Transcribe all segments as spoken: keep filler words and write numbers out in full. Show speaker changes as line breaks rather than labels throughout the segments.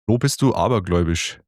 Wo bist du abergläubisch?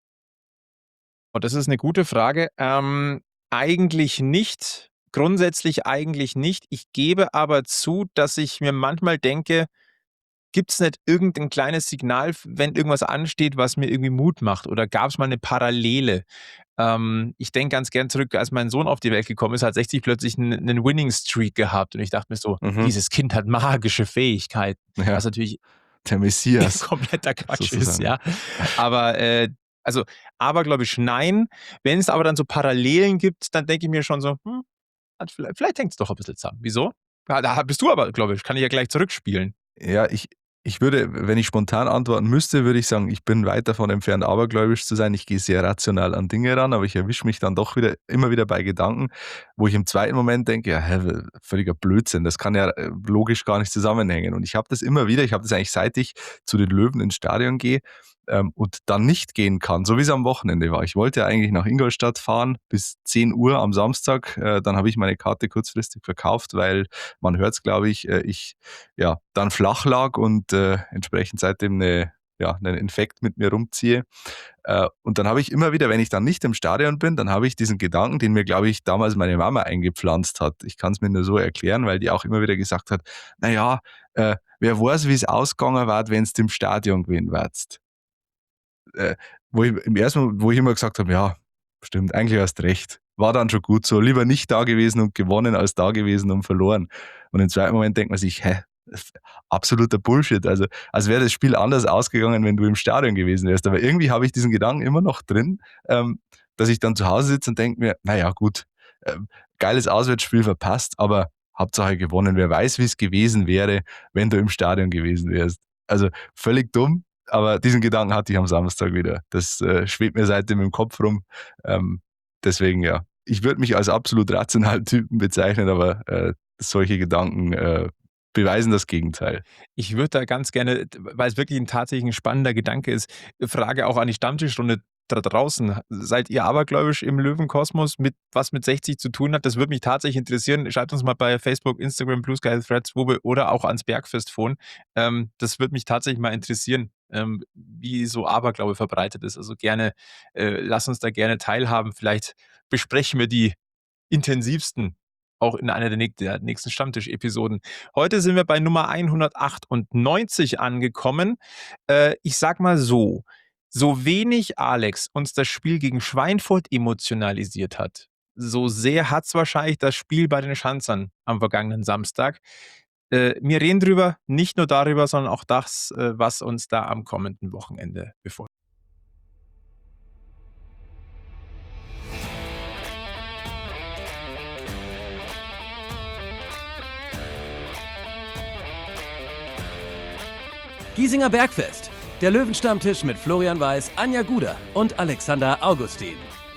Oh, das ist 'ne gute Frage. Ähm, eigentlich nicht. Grundsätzlich eigentlich nicht. Ich gebe aber zu, dass ich mir manchmal denke: „Gibt's nicht irgend 'n kleines Signal, f wenn irgendwas ansteht, was mir irgendwie Mut macht oder gab's mal 'ne Parallele?“ Ähm, ich denke ganz gern zurück, als mein Sohn auf die Welt gekommen ist, hat sechzig plötzlich 'n 'nen Winning Streak gehabt und ich dachte mir so:
Mhm.
„Dieses Kind hat magische Fähigkeiten“, was
Ja,
natürlich
der Messias
kompletter Quatsch ist,
sozusagen.
ja. Aber, äh also, abergläubisch nein. Wenn es aber dann so Parallelen gibt, dann denke ich mir schon so: „Hm, hat viellei vielleicht hängt's doch 'n bisschen zusammen.“ Wieso? Ja, da bist du abergläubisch, kann ich ja gleich zurückspielen.
Ja, ich ich würde, wenn ich spontan antworten müsste, würde ich sagen, ich bin weit davon entfernt, abergläubisch zu sein. Ich gehe sehr rational an Dinge ran, aber ich erwische mich dann doch wieder immer wieder bei Gedanken, wo ich im zweiten Moment denke: „Ja, hä, w völliger Blödsinn, das kann ja, äh, logisch gar nicht zusammenhängen.“ Und ich habe das immer wieder, ich habe das eigentlich, seit ich zu den Löwen ins Stadion gehe, ähm, und dann nicht gehen kann, so wie's am Wochenende war. Ich wollte eigentlich nach Ingolstadt fahren bis zehn Uhr am Samstag, äh, dann habe ich meine Karte kurzfristig verkauft, weil man hört's, glaube ich, äh, ich, ja, dann flach lag und, äh, entsprechend seitdem 'ne ja, 'nen Infekt mit mir rumziehe. Äh, und dann habe ich immer wieder, wenn ich dann nicht im Stadion bin, dann habe ich diesen Gedanken, den mir, glaube ich, damals meine Mama eingepflanzt hat. Ich kann's mir nur so erklären, weil die auch immer wieder gesagt hat: „Na ja, äh, wer weiß, wie's ausgegangen wäre, wenn's im Stadion gewesen wärst.“ Äh, wo ich im ersten Mo wo ich immer gesagt habe: „Ja, stimmt, eigentlich hast recht. War dann schon gut so. Lieber nicht da gewesen und gewonnen, als da gewesen und verloren.“ Und im zweiten Moment denkt man sich: „Hä, f absoluter Bullshit.“ Also, als wäre das Spiel anders ausgegangen, wenn du im Stadion gewesen wärst. Aber irgendwie habe ich diesen Gedanken immer noch drin, ähm, dass ich dann zu Hause sitze und denke mir: „Na ja, gut, ähm, geiles Auswärtsspiel verpasst, aber Hauptsache gewonnen. Wer weiß, wie's gewesen wäre, wenn du im Stadion gewesen wärst.“ Also, völlig dumm, aber diesen Gedanken hatte ich am Samstag wieder. Das, äh, schwebt mir seitdem im Kopf rum. Ähm, deswegen ja. Ich würde mich als absolut rationalen Typen bezeichnen, aber, äh, solche Gedanken, äh, beweisen das Gegenteil.
Ich würde da ganz gerne, d weil's wirklich 'n tatsächlich 'n spannender Gedanke ist, Frage auch an die Stammtischrunde da draußen. Seid ihr abergläubisch im Löwenkosmos mit was mit sechzig zu tun hat? Das würde mich tatsächlich interessieren. Schreibt uns mal bei Facebook, Instagram, Blue Sky, Threads, wo wir oder auch ans Bergfest-Phone. Ähm, das würde mich tatsächlich mal interessieren, ähm, wie so Aberglaube verbreitet ist. Also, gerne äh, lasst uns da gerne teilhaben. Vielleicht besprechen wir die intensivsten auch in einer der näch der nächsten Stammtisch-Episoden. Heute sind wir bei Nummer einhundertachtundneunzig angekommen. Äh, ich sage mal so: So wenig, Alex, uns das Spiel gegen Schweinfurt emotionalisiert hat, so sehr hat's wahrscheinlich das Spiel bei den Schanzern am vergangenen Samstag. Äh, wir reden drüber, nicht nur darüber, sondern auch das, äh, was uns da am kommenden Wochenende bevor
Giesinger Bergfest, der Löwenstammtisch mit Florian Weiß, Anja Guder und Alexander Augustin.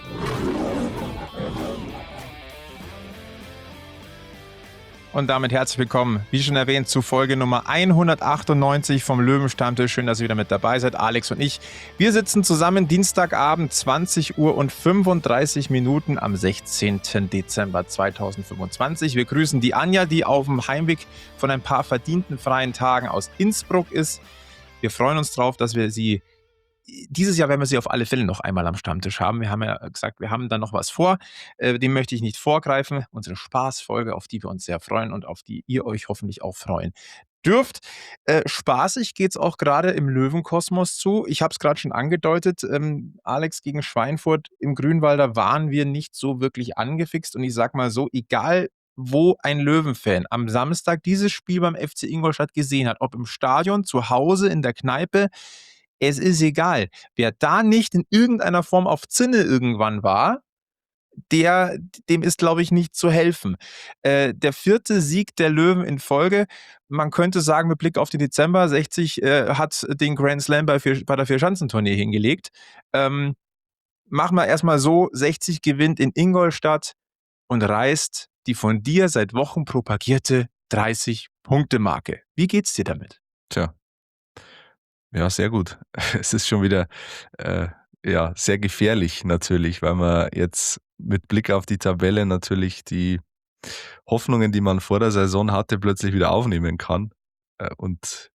Und damit herzlich willkommen, wie schon erwähnt, zu Folge Nummer einhundertachtundneunzig vom Löwenstammtisch. Schön, dass ihr wieder mit dabei seid, Alex und ich. Wir sitzen zusammen Dienstagabend, zwanzig Uhr und fünfunddreißig Minuten am sechzehnten Dezember zweitausendfünfundzwanzig. Wir grüßen die Anja, die auf'm Heimweg von ein paar verdienten freien Tagen aus Innsbruck ist. Wir freuen uns drauf, dass wir sie dieses Jahr werden wir sie auf alle Fälle noch einmal am Stammtisch haben. Wir haben ja gesagt, wir haben da noch was vor. Äh, dem möchte ich nicht vorgreifen. Unsere Spaßfolge, auf die wir uns sehr freuen und auf die ihr euch hoffentlich auch freuen dürft. Äh, spaßig geht's auch grade im Löwenkosmos zu. Ich habe es grad schon angedeutet, ähm, Alex, gegen Schweinfurt im Grünwalder waren wir nicht so wirklich angefixt und ich sage mal so, egal wo ein Löwenfan am Samstag dieses Spiel beim F C Ingolstadt gesehen hat, ob im Stadion, zu Hause, in der Kneipe, es ist egal. Wer da nicht in irgendeiner Form auf Zinne irgendwann war, der dem ist, glaube ich, nicht zu helfen. Äh, der vierte Sieg der Löwen in Folge. Man könnte sagen, mit Blick auf den Dezember, sechzig, äh, hat den Grand Slam bei vier bei der Vierschanzentournee hingelegt. Ähm, machen wir erst mal so: sechzig gewinnt in Ingolstadt und reißt die von dir seit Wochen propagierte dreißig-Punkte-Marke. Wie geht's dir damit?
Tja. Ja, sehr gut. Es ist schon wieder, äh, ja, sehr gefährlich natürlich, weil man jetzt mit Blick auf die Tabelle natürlich die Hoffnungen, die man vor der Saison hatte, plötzlich wieder aufnehmen kann. Äh, und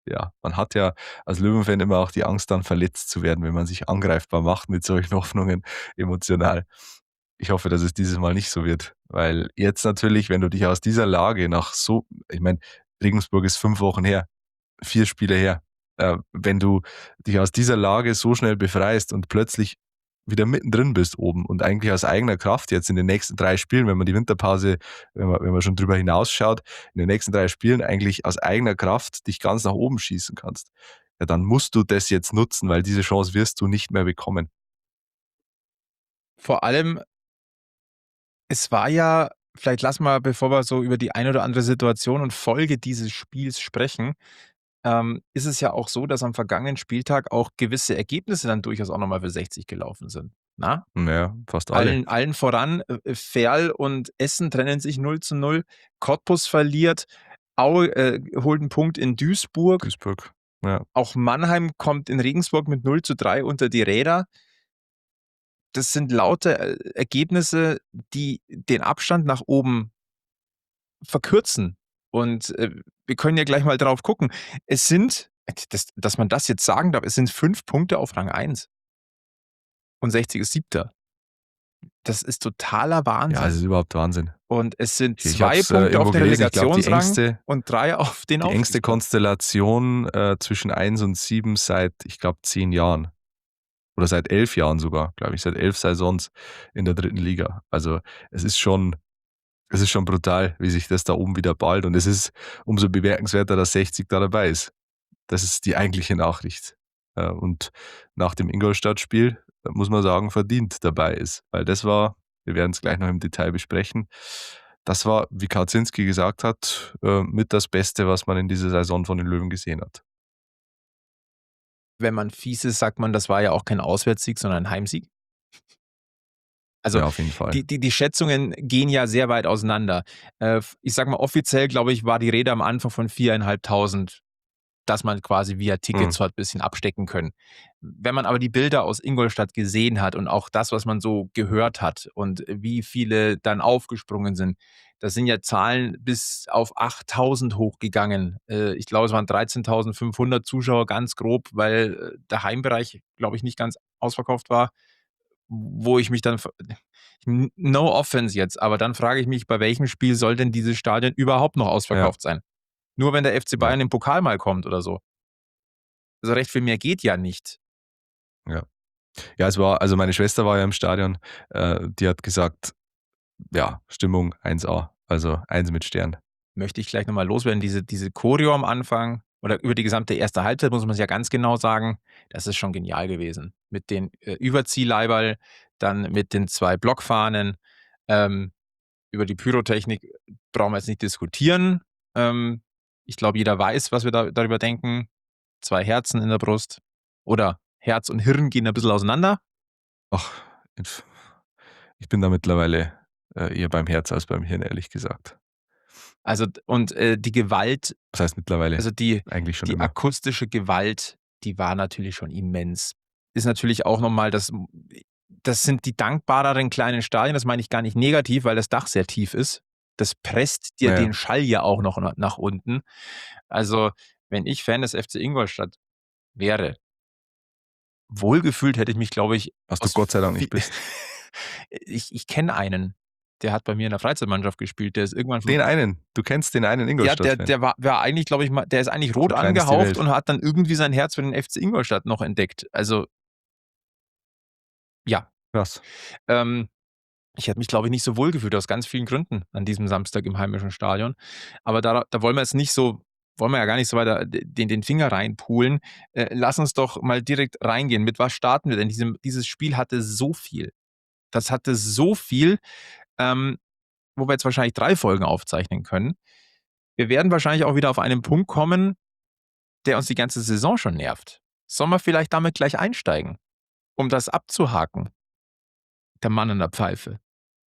ja, man hat ja als Löwenfan immer auch die Angst, dann verletzt zu werden, wenn man sich angreifbar macht mit solchen Hoffnungen emotional. Ich hoffe, dass es dieses Mal nicht so wird, weil jetzt natürlich, wenn du dich aus dieser Lage nach so, ich meine, Regensburg ist fünf Wochen her, vier Spiele her, äh, wenn du dich aus dieser Lage so schnell befreist und plötzlich wieder mittendrin bist oben und eigentlich aus eigener Kraft jetzt in den nächsten drei Spielen, wenn man die Winterpause, wenn man, wenn man schon drüber hinausschaut, in den nächsten drei Spielen eigentlich aus eigener Kraft dich ganz nach oben schießen kannst, ja, dann musst du das jetzt nutzen, weil diese Chance wirst du nicht mehr bekommen.
Vor allem, es war ja, vielleicht lass mal, bevor wir so über die eine oder andere Situation und Folge dieses Spiels sprechen, ähm, ist es ja auch so, dass am vergangenen Spieltag auch gewisse Ergebnisse dann durchaus auch nochmal für sechzig gelaufen sind. Na?
Ja, fast alle.
Allen, allen voran, äh, Ferl und Essen trennen sich null zu null, Cottbus verliert, Aue äh, holt einen Punkt in Duisburg,
Duisburg. Ja.
auch Mannheim kommt in Regensburg mit null zu drei unter die Räder. Das sind lauter äh, Ergebnisse, die den Abstand nach oben verkürzen. Und äh, wir können ja gleich mal drauf gucken. Es sind, das, dass man das jetzt sagen darf, es sind fünf Punkte auf Rang eins. Und sechzig ist siebter. Das ist totaler Wahnsinn.
Ja, es ist überhaupt Wahnsinn.
Und es sind
Ich
zwei
hab's, äh,
Punkte auf
irgendwo
den
gelesen. Ich glaub, die
Relegationsrang
engste-
und drei auf den
Die engste
Aufstiegsplatz.
Konstellation äh, zwischen eins und sieben seit, ich glaube, zehn Jahren. Oder seit elf Jahren sogar, glaube ich, seit elf Saisons in der dritten Liga. Also es ist schon, es ist schon brutal, wie sich das da oben wieder ballt. Und es ist umso bemerkenswerter, dass sechzig da dabei ist. Das ist die eigentliche Nachricht. Äh, Und nach dem Ingolstadt-Spiel, äh, muss man sagen, verdient dabei ist. Weil das war, wir werden es gleich noch im Detail besprechen, das war, wie Kaczynski gesagt hat, äh, mit das Beste, was man in dieser Saison von den Löwen gesehen hat.
Wenn man fies ist, sagt man, das war ja auch kein Auswärtssieg, sondern ein Heimsieg. Also
Ja, auf jeden Fall.
die, die, die Schätzungen gehen ja sehr weit auseinander. Äh, ich sag mal, offiziell, glaube ich, war die Rede am Anfang von viertausendfünfhundert, dass man quasi via Tickets
Mhm.
hat ein bisschen abstecken können. Wenn man aber die Bilder aus Ingolstadt gesehen hat und auch das, was man so gehört hat und wie viele dann aufgesprungen sind, das sind ja Zahlen bis auf achttausend hochgegangen. Äh, ich glaube, es waren dreizehntausendfünfhundert Zuschauer, ganz grob, weil äh, der Heimbereich, glaube ich, nicht ganz ausverkauft war, wo ich mich dann, f- no offense jetzt, aber dann frage ich mich, bei welchem Spiel soll denn dieses Stadion überhaupt noch ausverkauft sein? Nur wenn der F C Bayern im Pokal mal kommt oder so. Also recht viel mehr geht ja nicht.
Ja. Ja, es war, also meine Schwester war ja im Stadion, äh, die hat gesagt, ja, Stimmung eins A, also eins mit Stern.
Möchte ich gleich nochmal loswerden. Diese, diese Choreo am Anfang oder über die gesamte erste Halbzeit, muss man es ja ganz genau sagen, das ist schon genial gewesen. Mit den äh, Überziehleiberl, dann mit den zwei Blockfahnen. Ähm, über die Pyrotechnik brauchen wir jetzt nicht diskutieren. Ähm, ich glaube, jeder weiß, was wir da, darüber denken. Zwei Herzen in der Brust. Oder Herz und Hirn gehen ein bisschen auseinander.
Ach, ich bin da mittlerweile äh, eher beim Herz als beim Hirn, ehrlich gesagt.
Also, und äh, die Gewalt,
Das heißt mittlerweile
also die,
eigentlich schon
die
immer.
akustische Gewalt, die war natürlich schon immens. Ist natürlich auch nochmal, das, das sind die dankbareren kleinen Stadien, das meine ich gar nicht negativ, weil das Dach sehr tief ist. Das presst dir
Ja, ja.
den Schall ja auch noch nach, nach unten. Also, wenn ich Fan des F C Ingolstadt wäre, wohlgefühlt hätte ich mich, glaube ich,
Was du
aus
Gott sei Dank nicht
vi-
bist.
ich ich kenne einen, der hat bei mir in der Freizeitmannschaft gespielt, der ist irgendwann von
Den einen, du kennst den einen
Ja,
Ingolstadt-Fan.
der, der war, war eigentlich, glaube ich, mal, der ist eigentlich rot
So klein ist die
angehaucht
Welt.
und hat dann irgendwie sein Herz für den F C Ingolstadt noch entdeckt. Also, ja.
Krass.
Ähm, ich hätte mich, glaube ich, nicht so wohl gefühlt, aus ganz vielen Gründen an diesem Samstag im heimischen Stadion. Aber da, da wollen wir jetzt nicht so, wollen wir ja gar nicht so weiter den, den Finger reinpulen. Äh, lass uns doch mal direkt reingehen. Mit was starten wir denn? Diesem, dieses Spiel hatte so viel. Das hatte so viel, ähm, wo wir jetzt wahrscheinlich drei Folgen aufzeichnen können. Wir werden wahrscheinlich auch wieder auf einen Punkt kommen, der uns die ganze Saison schon nervt. Sollen wir vielleicht damit gleich einsteigen, um das abzuhaken? Der Mann an der Pfeife.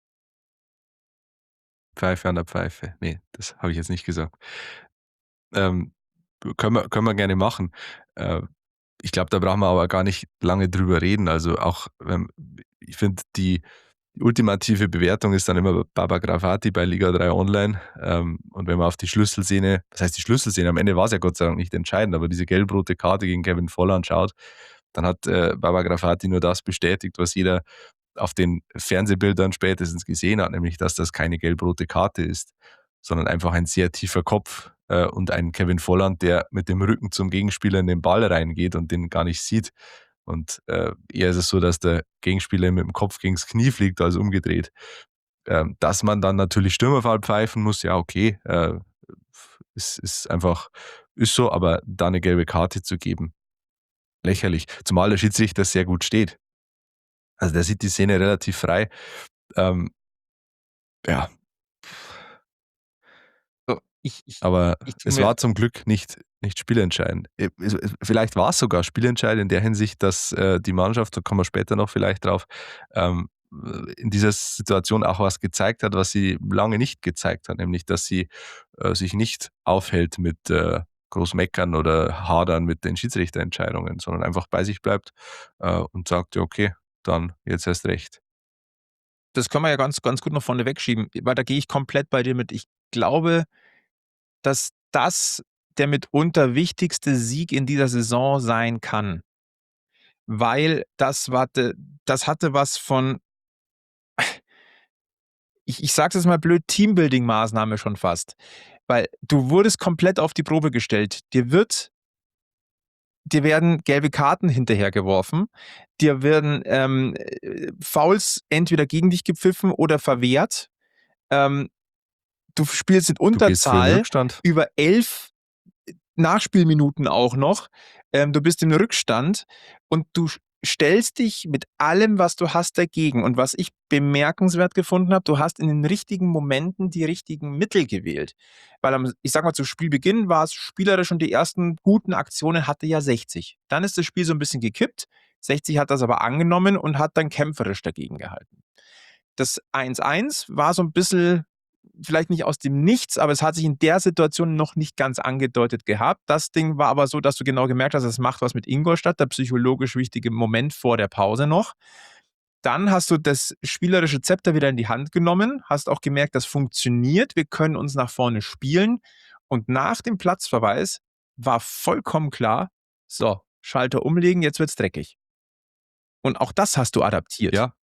Pfeife an der Pfeife. Nee, das habe ich jetzt nicht gesagt. Ähm, können, wir, können wir gerne machen. Äh, ich glaube, da brauchen wir aber gar nicht lange drüber reden. Also auch, ähm, ich finde, die, die ultimative Bewertung ist dann immer Baba Grafati bei Liga drei Online. Ähm, und wenn man auf die Schlüsselszene, das heißt die Schlüsselszene, am Ende war es ja Gott sei Dank nicht entscheidend, aber diese gelb-rote Karte gegen Kevin Volland schaut, dann hat äh, Baba Grafati nur das bestätigt, was jeder auf den Fernsehbildern spätestens gesehen hat, nämlich dass das keine gelb-rote Karte ist, sondern einfach ein sehr tiefer Kopf äh, und ein Kevin Volland, der mit dem Rücken zum Gegenspieler in den Ball reingeht und den gar nicht sieht. Und äh, eher ist es so, dass der Gegenspieler mit dem Kopf gegen das Knie fliegt, als umgedreht. Ähm, dass man dann natürlich Stürmerfall pfeifen muss, ja okay, äh, ist, ist einfach, ist so, aber da eine gelbe Karte zu geben, lächerlich. Zumal der Schiedsrichter sehr gut steht. Also der sieht die Szene relativ frei. Ähm, ja,
So, ich, ich,
aber
ich tu
es
mir
war zum Glück nicht, nicht spielentscheidend. Äh, es- es- Vielleicht war es sogar spielentscheidend in der Hinsicht, dass äh, die Mannschaft, da kommen wir später noch vielleicht drauf, ähm, in dieser Situation auch was gezeigt hat, was sie lange nicht gezeigt hat, nämlich dass sie äh, sich nicht aufhält mit äh, groß meckern oder hadern mit den Schiedsrichterentscheidungen, sondern einfach bei sich bleibt äh, und sagt, ja okay, dann jetzt erst recht.
das können wir ja ganz, ganz gut noch vorne wegschieben, weil da gehe ich komplett bei dir mit. Ich glaube, dass das der mitunter wichtigste Sieg in dieser Saison sein kann, weil das, warte, das hatte was von, ich, ich sag's jetzt mal blöd, Teambuilding-Maßnahme schon fast. Weil du wurdest komplett auf die Probe gestellt. Dir wird, dir werden gelbe Karten hinterhergeworfen, dir werden ähm, äh, Fouls entweder gegen dich gepfiffen oder verwehrt. Ähm, du spielst in
Du gehst früh in
Unterzahl
Rückstand.
über elf Nachspielminuten auch noch. Ähm, du bist im Rückstand und du sch- stellst dich mit allem, was du hast, dagegen. Und was ich bemerkenswert gefunden habe, du hast in den richtigen Momenten die richtigen Mittel gewählt. Weil am, ich sag mal, zu Spielbeginn war es spielerisch und die ersten guten Aktionen hatte ja sechzig. Dann ist das Spiel so ein bisschen gekippt. sechzig hat das aber angenommen und hat dann kämpferisch dagegen gehalten. Das eins eins war so ein bisschen, vielleicht nicht aus dem Nichts, aber es hat sich in der Situation noch nicht ganz angedeutet gehabt. Das Ding war aber so, dass du genau gemerkt hast, es macht was mit Ingolstadt, der psychologisch wichtige Moment vor der Pause noch. Dann hast du das spielerische Zepter wieder in die Hand genommen, hast auch gemerkt, das funktioniert, wir können uns nach vorne spielen. Und nach dem Platzverweis war vollkommen klar, so, Schalter umlegen, jetzt wird's dreckig. Und auch das hast du adaptiert.
Ja,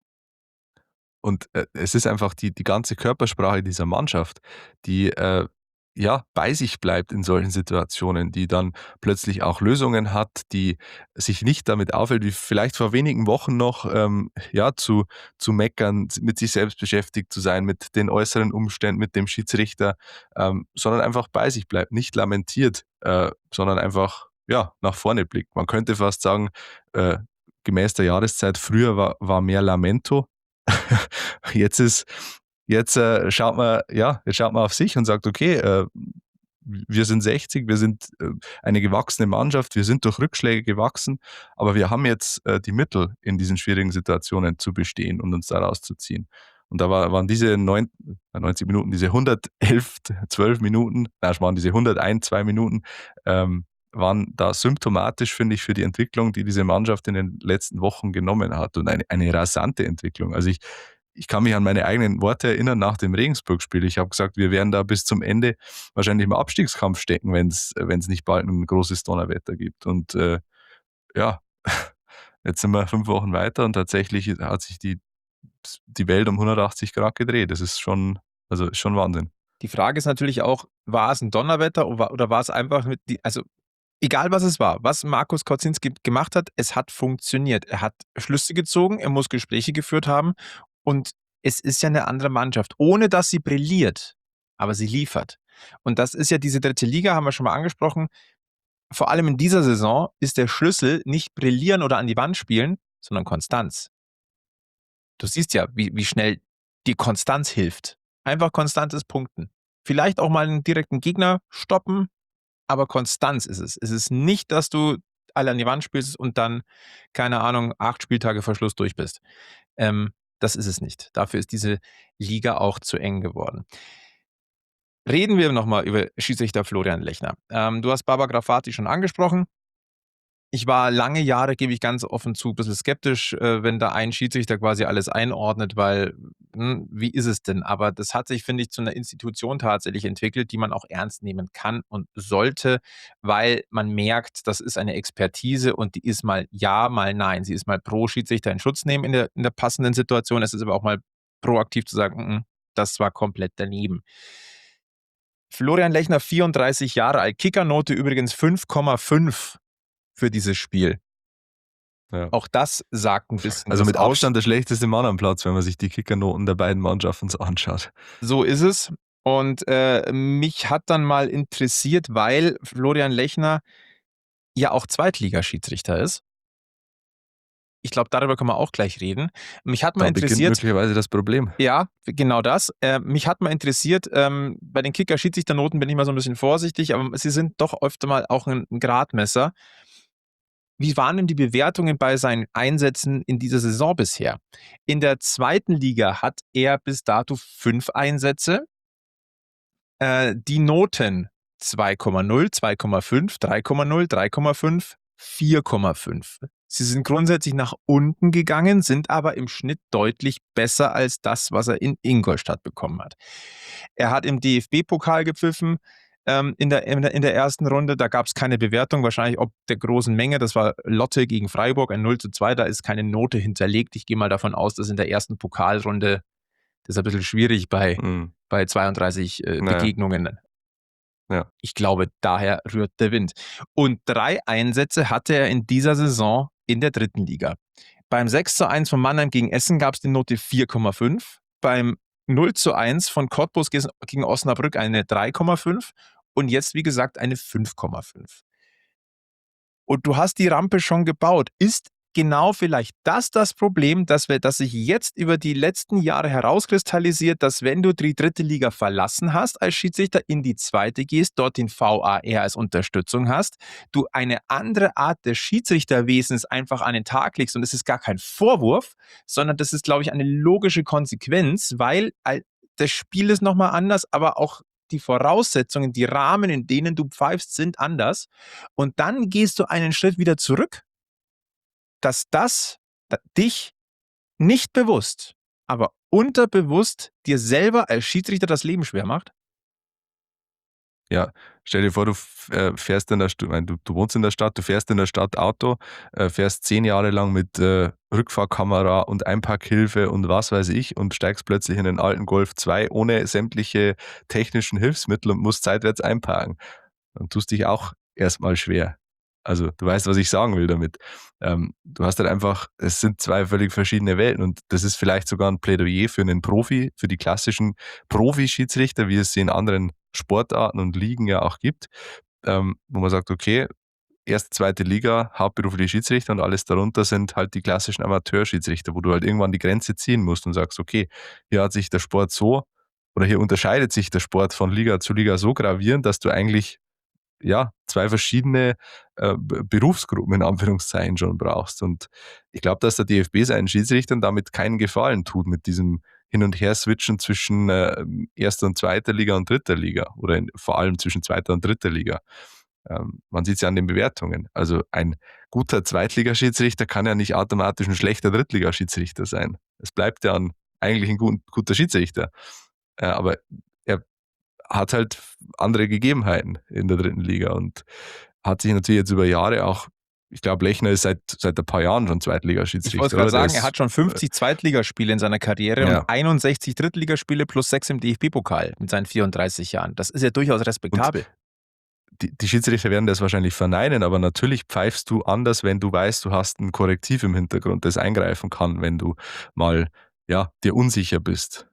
und äh, es ist einfach die, die ganze Körpersprache dieser Mannschaft, die äh, ja bei sich bleibt in solchen Situationen, die dann plötzlich auch Lösungen hat, die sich nicht damit aufhält, wie vielleicht vor wenigen Wochen noch ähm, ja, zu, zu meckern, mit sich selbst beschäftigt zu sein, mit den äußeren Umständen, mit dem Schiedsrichter, ähm, sondern einfach bei sich bleibt, nicht lamentiert, äh, sondern einfach ja, nach vorne blickt. Man könnte fast sagen, äh, gemäß der Jahreszeit, früher war, war mehr Lamento. Jetzt ist, jetzt äh, schaut man, ja, jetzt schaut man auf sich und sagt, okay, äh, wir sind sechzig, wir sind äh, eine gewachsene Mannschaft, wir sind durch Rückschläge gewachsen, aber wir haben jetzt äh, die Mittel, in diesen schwierigen Situationen zu bestehen und uns da rauszuziehen. Und da war, waren diese neun, neunzig Minuten, diese hundertelf, zwölf Minuten, na, es waren diese hunderteins, zwei Minuten, ähm, waren da symptomatisch, finde ich, für die Entwicklung, die diese Mannschaft in den letzten Wochen genommen hat und eine, eine rasante Entwicklung. Also ich, ich kann mich an meine eigenen Worte erinnern nach dem Regensburg-Spiel. Ich habe gesagt, wir werden da bis zum Ende wahrscheinlich im Abstiegskampf stecken, wenn es nicht bald ein großes Donnerwetter gibt. Und äh, ja, jetzt sind wir fünf Wochen weiter und tatsächlich hat sich die, die Welt um hundertachtzig Grad gedreht. Das ist schon, also ist schon Wahnsinn.
Die Frage ist natürlich auch, war es ein Donnerwetter oder war, oder war es einfach mit die, also egal was es war, was Markus Kocinski gemacht hat, es hat funktioniert. Er hat Schlüsse gezogen, er muss Gespräche geführt haben und es ist ja eine andere Mannschaft, ohne dass sie brilliert, aber sie liefert. Und das ist ja diese dritte Liga, haben wir schon mal angesprochen. Vor allem in dieser Saison ist der Schlüssel nicht brillieren oder an die Wand spielen, sondern Konstanz. Du siehst ja, wie, wie schnell die Konstanz hilft. Einfach konstantes Punkten. Vielleicht auch mal einen direkten Gegner stoppen, aber Konstanz ist es. Es ist nicht, dass du alle an die Wand spielst und dann, keine Ahnung, acht Spieltage vor Schluss durch bist. Ähm, das ist es nicht. Dafür ist diese Liga auch zu eng geworden. Reden wir nochmal über Schiedsrichter Florian Lechner. Ähm, du hast Baba Grafati schon angesprochen. Ich war lange Jahre, gebe ich ganz offen zu, ein bisschen skeptisch, äh, wenn da ein Schiedsrichter quasi alles einordnet, weil, hm, wie ist es denn? Aber das hat sich, finde ich, zu einer Institution tatsächlich entwickelt, die man auch ernst nehmen kann und sollte, weil man merkt, das ist eine Expertise und die ist mal ja, mal nein. Sie ist mal pro Schiedsrichter in Schutz nehmen in der, in der passenden Situation. Es ist aber auch mal proaktiv zu sagen, "Mm, mm, das war komplett daneben." Florian Lechner, vierunddreißig Jahre alt, Kickernote übrigens fünf Komma fünf für dieses Spiel.
Ja.
Auch das sagt ein bisschen
Also
was
mit
aus.
Abstand der schlechteste Mann am Platz, wenn man sich die Kickernoten der beiden Mannschaften so anschaut.
So ist es. Und äh, mich hat dann mal interessiert, weil Florian Lechner ja auch Zweitligaschiedsrichter ist. Ich glaube, darüber können wir auch gleich reden. Mich hat mal
Da beginnt
interessiert,
möglicherweise das Problem.
ja, genau das. Äh, mich hat mal interessiert, ähm, bei den Kicker-Schiedsrichternoten bin ich mal so ein bisschen vorsichtig, aber sie sind doch öfter mal auch ein, ein Gradmesser. Wie waren denn die Bewertungen bei seinen Einsätzen in dieser Saison bisher? In der zweiten Liga hat er bis dato fünf Einsätze. Äh, die Noten zwei Komma null, zwei Komma fünf, drei Komma null, drei Komma fünf, vier Komma fünf. Sie sind grundsätzlich nach unten gegangen, sind aber im Schnitt deutlich besser als das, was er in Ingolstadt bekommen hat. Er hat im D F B-Pokal gepfiffen ähm, in, der, in, der, in der ersten Runde. Da gab es keine Bewertung, wahrscheinlich ob der großen Menge. Das war Lotte gegen Freiburg, ein null zu zwei. Da ist keine Note hinterlegt. Ich gehe mal davon aus, dass in der ersten Pokalrunde, das ist ein bisschen schwierig bei,
Mhm.
bei zweiunddreißig äh,
Naja.
Begegnungen.
Ja.
Ich glaube, daher rührt der Wind. Und drei Einsätze hatte er in dieser Saison in der dritten Liga. Beim sechs zu eins von Mannheim gegen Essen gab es die Note vier Komma fünf. Beim null zu eins von Cottbus gegen Osnabrück eine drei Komma fünf. Und jetzt, wie gesagt, eine fünf Komma fünf. Und du hast die Rampe schon gebaut. Ist genau vielleicht das das Problem, dass, wir, dass sich jetzt über die letzten Jahre herauskristallisiert, dass wenn du die dritte Liga verlassen hast als Schiedsrichter, in die zweite gehst, dort den V A R als Unterstützung hast, du eine andere Art des Schiedsrichterwesens einfach an den Tag legst. Und das ist gar kein Vorwurf, sondern das ist, glaube ich, eine logische Konsequenz, weil das Spiel ist nochmal anders, aber auch die Voraussetzungen, die Rahmen, in denen du pfeifst, sind anders. Und dann gehst du einen Schritt wieder zurück, dass das dich nicht bewusst, aber unterbewusst dir selber als Schiedsrichter das Leben schwer macht?
Ja, stell dir vor, du fährst in der Stadt, du, du wohnst in der Stadt, du fährst in der Stadt Auto, fährst zehn Jahre lang mit äh, Rückfahrkamera und Einparkhilfe und was weiß ich und steigst plötzlich in den alten Golf zwei ohne sämtliche technischen Hilfsmittel und musst seitwärts einparken. Dann tust dich auch erstmal schwer. Also du weißt, was ich sagen will damit. Ähm, du hast halt einfach, es sind zwei völlig verschiedene Welten und das ist vielleicht sogar ein Plädoyer für einen Profi, für die klassischen Profi-Schiedsrichter, wie es sie in anderen Sportarten und Ligen ja auch gibt, ähm, wo man sagt, okay, erste, zweite Liga, hauptberufliche Schiedsrichter und alles darunter sind halt die klassischen Amateurschiedsrichter, wo du halt irgendwann die Grenze ziehen musst und sagst, okay, hier hat sich der Sport so oder hier unterscheidet sich der Sport von Liga zu Liga so gravierend, dass du eigentlich ja, zwei verschiedene äh, Berufsgruppen in Anführungszeichen schon brauchst. Und ich glaube, dass der D F B seinen Schiedsrichtern damit keinen Gefallen tut, mit diesem Hin- und Her-Switchen zwischen äh, erster und zweiter Liga und dritter Liga oder in, vor allem zwischen zweiter und dritter Liga. Ähm, man sieht es ja an den Bewertungen. Also ein guter Zweitligaschiedsrichter kann ja nicht automatisch ein schlechter Drittligaschiedsrichter sein. Es bleibt ja ein, eigentlich ein gut, guter Schiedsrichter. Äh, aber er hat halt andere Gegebenheiten in der dritten Liga und hat sich natürlich jetzt über Jahre auch, ich glaube, Lechner ist seit, seit ein paar Jahren schon Zweitligaschiedsrichter.
Ich wollte gerade sagen,
ist,
er hat schon fünfzig Zweitligaspiele in seiner Karriere
ja.
und einundsechzig Drittligaspiele plus sechs im D F B-Pokal mit seinen vierunddreißig Jahren. Das ist ja durchaus respektabel.
Die, die Schiedsrichter werden das wahrscheinlich verneinen, aber natürlich pfeifst du anders, wenn du weißt, du hast ein Korrektiv im Hintergrund, das eingreifen kann, wenn du mal ja, dir unsicher bist.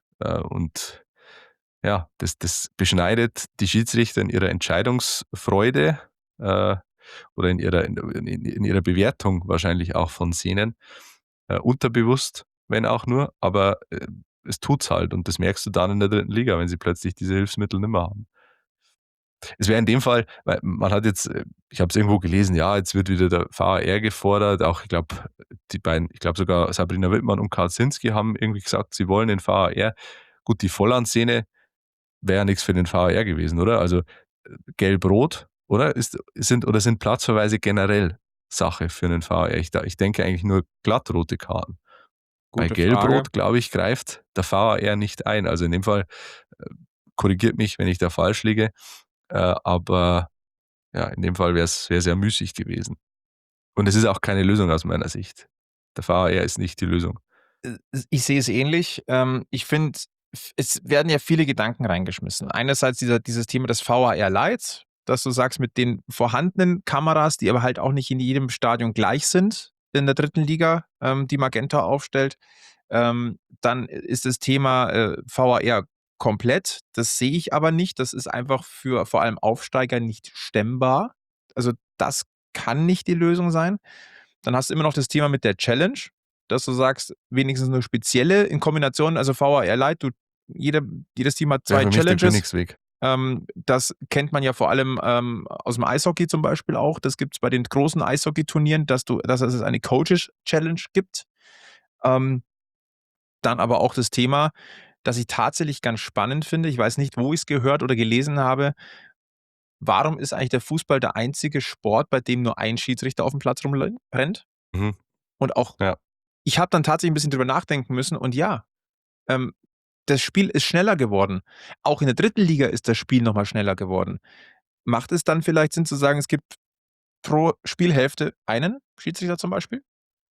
Und ja, das, das beschneidet die Schiedsrichter in ihrer Entscheidungsfreude äh, oder in ihrer, in, in ihrer Bewertung wahrscheinlich auch von Szenen. Äh, unterbewusst, wenn auch nur, aber äh, es tut's halt und das merkst du dann in der dritten Liga, wenn sie plötzlich diese Hilfsmittel nicht mehr haben. Es wäre in dem Fall, weil man hat jetzt, ich habe es irgendwo gelesen, ja, jetzt wird wieder der V A R gefordert, auch ich glaube, die beiden, ich glaube sogar Sabrina Wittmann und Kaczynski haben irgendwie gesagt, sie wollen den V A R. Gut, die Volland-Szene wäre ja nichts für den V A R gewesen, oder? Also gelb-rot, oder? Ist, sind, oder sind Platzverweise generell Sache für einen V A R. Ich, ich denke eigentlich nur glattrote Karten. Bei
Gute Frage.
Gelb-Rot, glaube ich, greift der V A R nicht ein. Also in dem Fall äh, korrigiert mich, wenn ich da falsch liege. Äh, aber ja, in dem Fall wäre es sehr müßig gewesen. Und es ist auch keine Lösung aus meiner Sicht. Der V A R ist nicht die Lösung.
Äh, Ich sehe es ähnlich. Ähm, Ich finde, es werden ja viele Gedanken reingeschmissen. Einerseits dieser, dieses Thema des V A R Lights, dass du sagst, mit den vorhandenen Kameras, die aber halt auch nicht in jedem Stadion gleich sind in der dritten Liga, ähm, die Magenta aufstellt. Ähm, dann ist das Thema äh, V A R komplett. Das sehe ich aber nicht. Das ist einfach für vor allem Aufsteiger nicht stemmbar. Also das kann nicht die Lösung sein. Dann hast du immer noch das Thema mit der Challenge, dass du sagst, wenigstens eine spezielle in Kombination, also V A R Lite, du, jede, jedes Team hat zwei
Wäre für mich der
Challenges.
Königsweg.
Ähm, das kennt man ja vor allem ähm, aus dem Eishockey zum Beispiel auch. Das gibt es bei den großen Eishockey-Turnieren, dass, du, dass es eine Coaches-Challenge gibt. Ähm, dann aber auch das Thema, das ich tatsächlich ganz spannend finde. Ich weiß nicht, wo ich es gehört oder gelesen habe. Warum ist eigentlich der Fußball der einzige Sport, bei dem nur ein Schiedsrichter auf dem Platz rumrennt?
Mhm.
Und auch,
Ja.
ich habe dann tatsächlich ein bisschen drüber nachdenken müssen und ja, ähm, das Spiel ist schneller geworden. Auch in der dritten Liga ist das Spiel nochmal schneller geworden. Macht es dann vielleicht Sinn zu sagen, es gibt pro Spielhälfte einen Schiedsrichter zum Beispiel,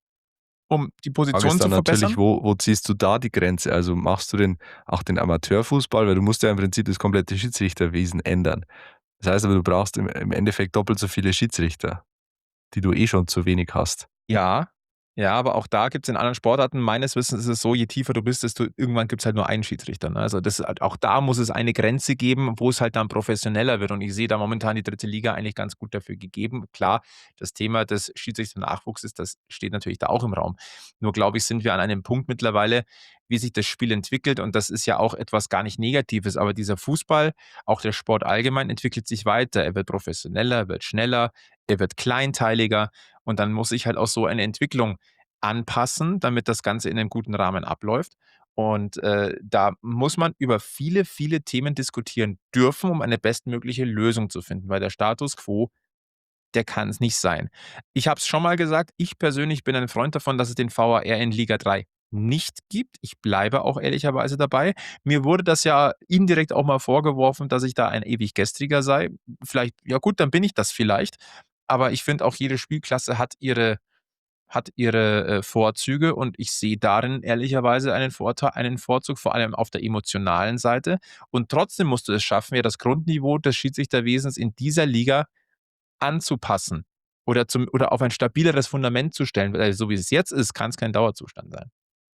um die
Frage
Position
ist
zu
dann
verbessern?
natürlich, wo, wo ziehst du da die Grenze? Also machst du den, auch den Amateurfußball, weil du musst ja im Prinzip das komplette Schiedsrichterwesen ändern. Das heißt aber, du brauchst im, im Endeffekt doppelt so viele Schiedsrichter, die du eh schon zu wenig hast.
Ja, ja, aber auch da gibt es in anderen Sportarten, meines Wissens ist es so, je tiefer du bist, desto irgendwann gibt es halt nur einen Schiedsrichter. Ne? Also das, auch da muss es eine Grenze geben, wo es halt dann professioneller wird. Und ich sehe da momentan die dritte Liga eigentlich ganz gut dafür gegeben. Klar, das Thema des Schiedsrichter-Nachwuchses, das steht natürlich da auch im Raum. Nur glaube ich, sind wir an einem Punkt mittlerweile, wie sich das Spiel entwickelt. Und das ist ja auch etwas gar nicht Negatives. Aber dieser Fußball, auch der Sport allgemein, entwickelt sich weiter. Er wird professioneller, er wird schneller, er wird kleinteiliger. Und dann muss ich halt auch so eine Entwicklung anpassen, damit das Ganze in einem guten Rahmen abläuft. Und äh, da muss man über viele, viele Themen diskutieren dürfen, um eine bestmögliche Lösung zu finden, weil der Status quo, der kann es nicht sein. Ich habe es schon mal gesagt, ich persönlich bin ein Freund davon, dass es den V A R in Liga drei nicht gibt. Ich bleibe auch ehrlicherweise dabei. Mir wurde das ja indirekt auch mal vorgeworfen, dass ich da ein ewig Gestriger sei. Vielleicht, ja gut, dann bin ich das vielleicht. Aber ich finde auch, jede Spielklasse hat ihre, hat ihre äh, Vorzüge und ich sehe darin ehrlicherweise einen Vorteil, einen Vorzug, vor allem auf der emotionalen Seite. Und trotzdem musst du es schaffen, ja das Grundniveau des Schiedsrichterwesens in dieser Liga anzupassen oder, zum, oder auf ein stabileres Fundament zu stellen. Weil so wie es jetzt ist, kann es kein Dauerzustand sein.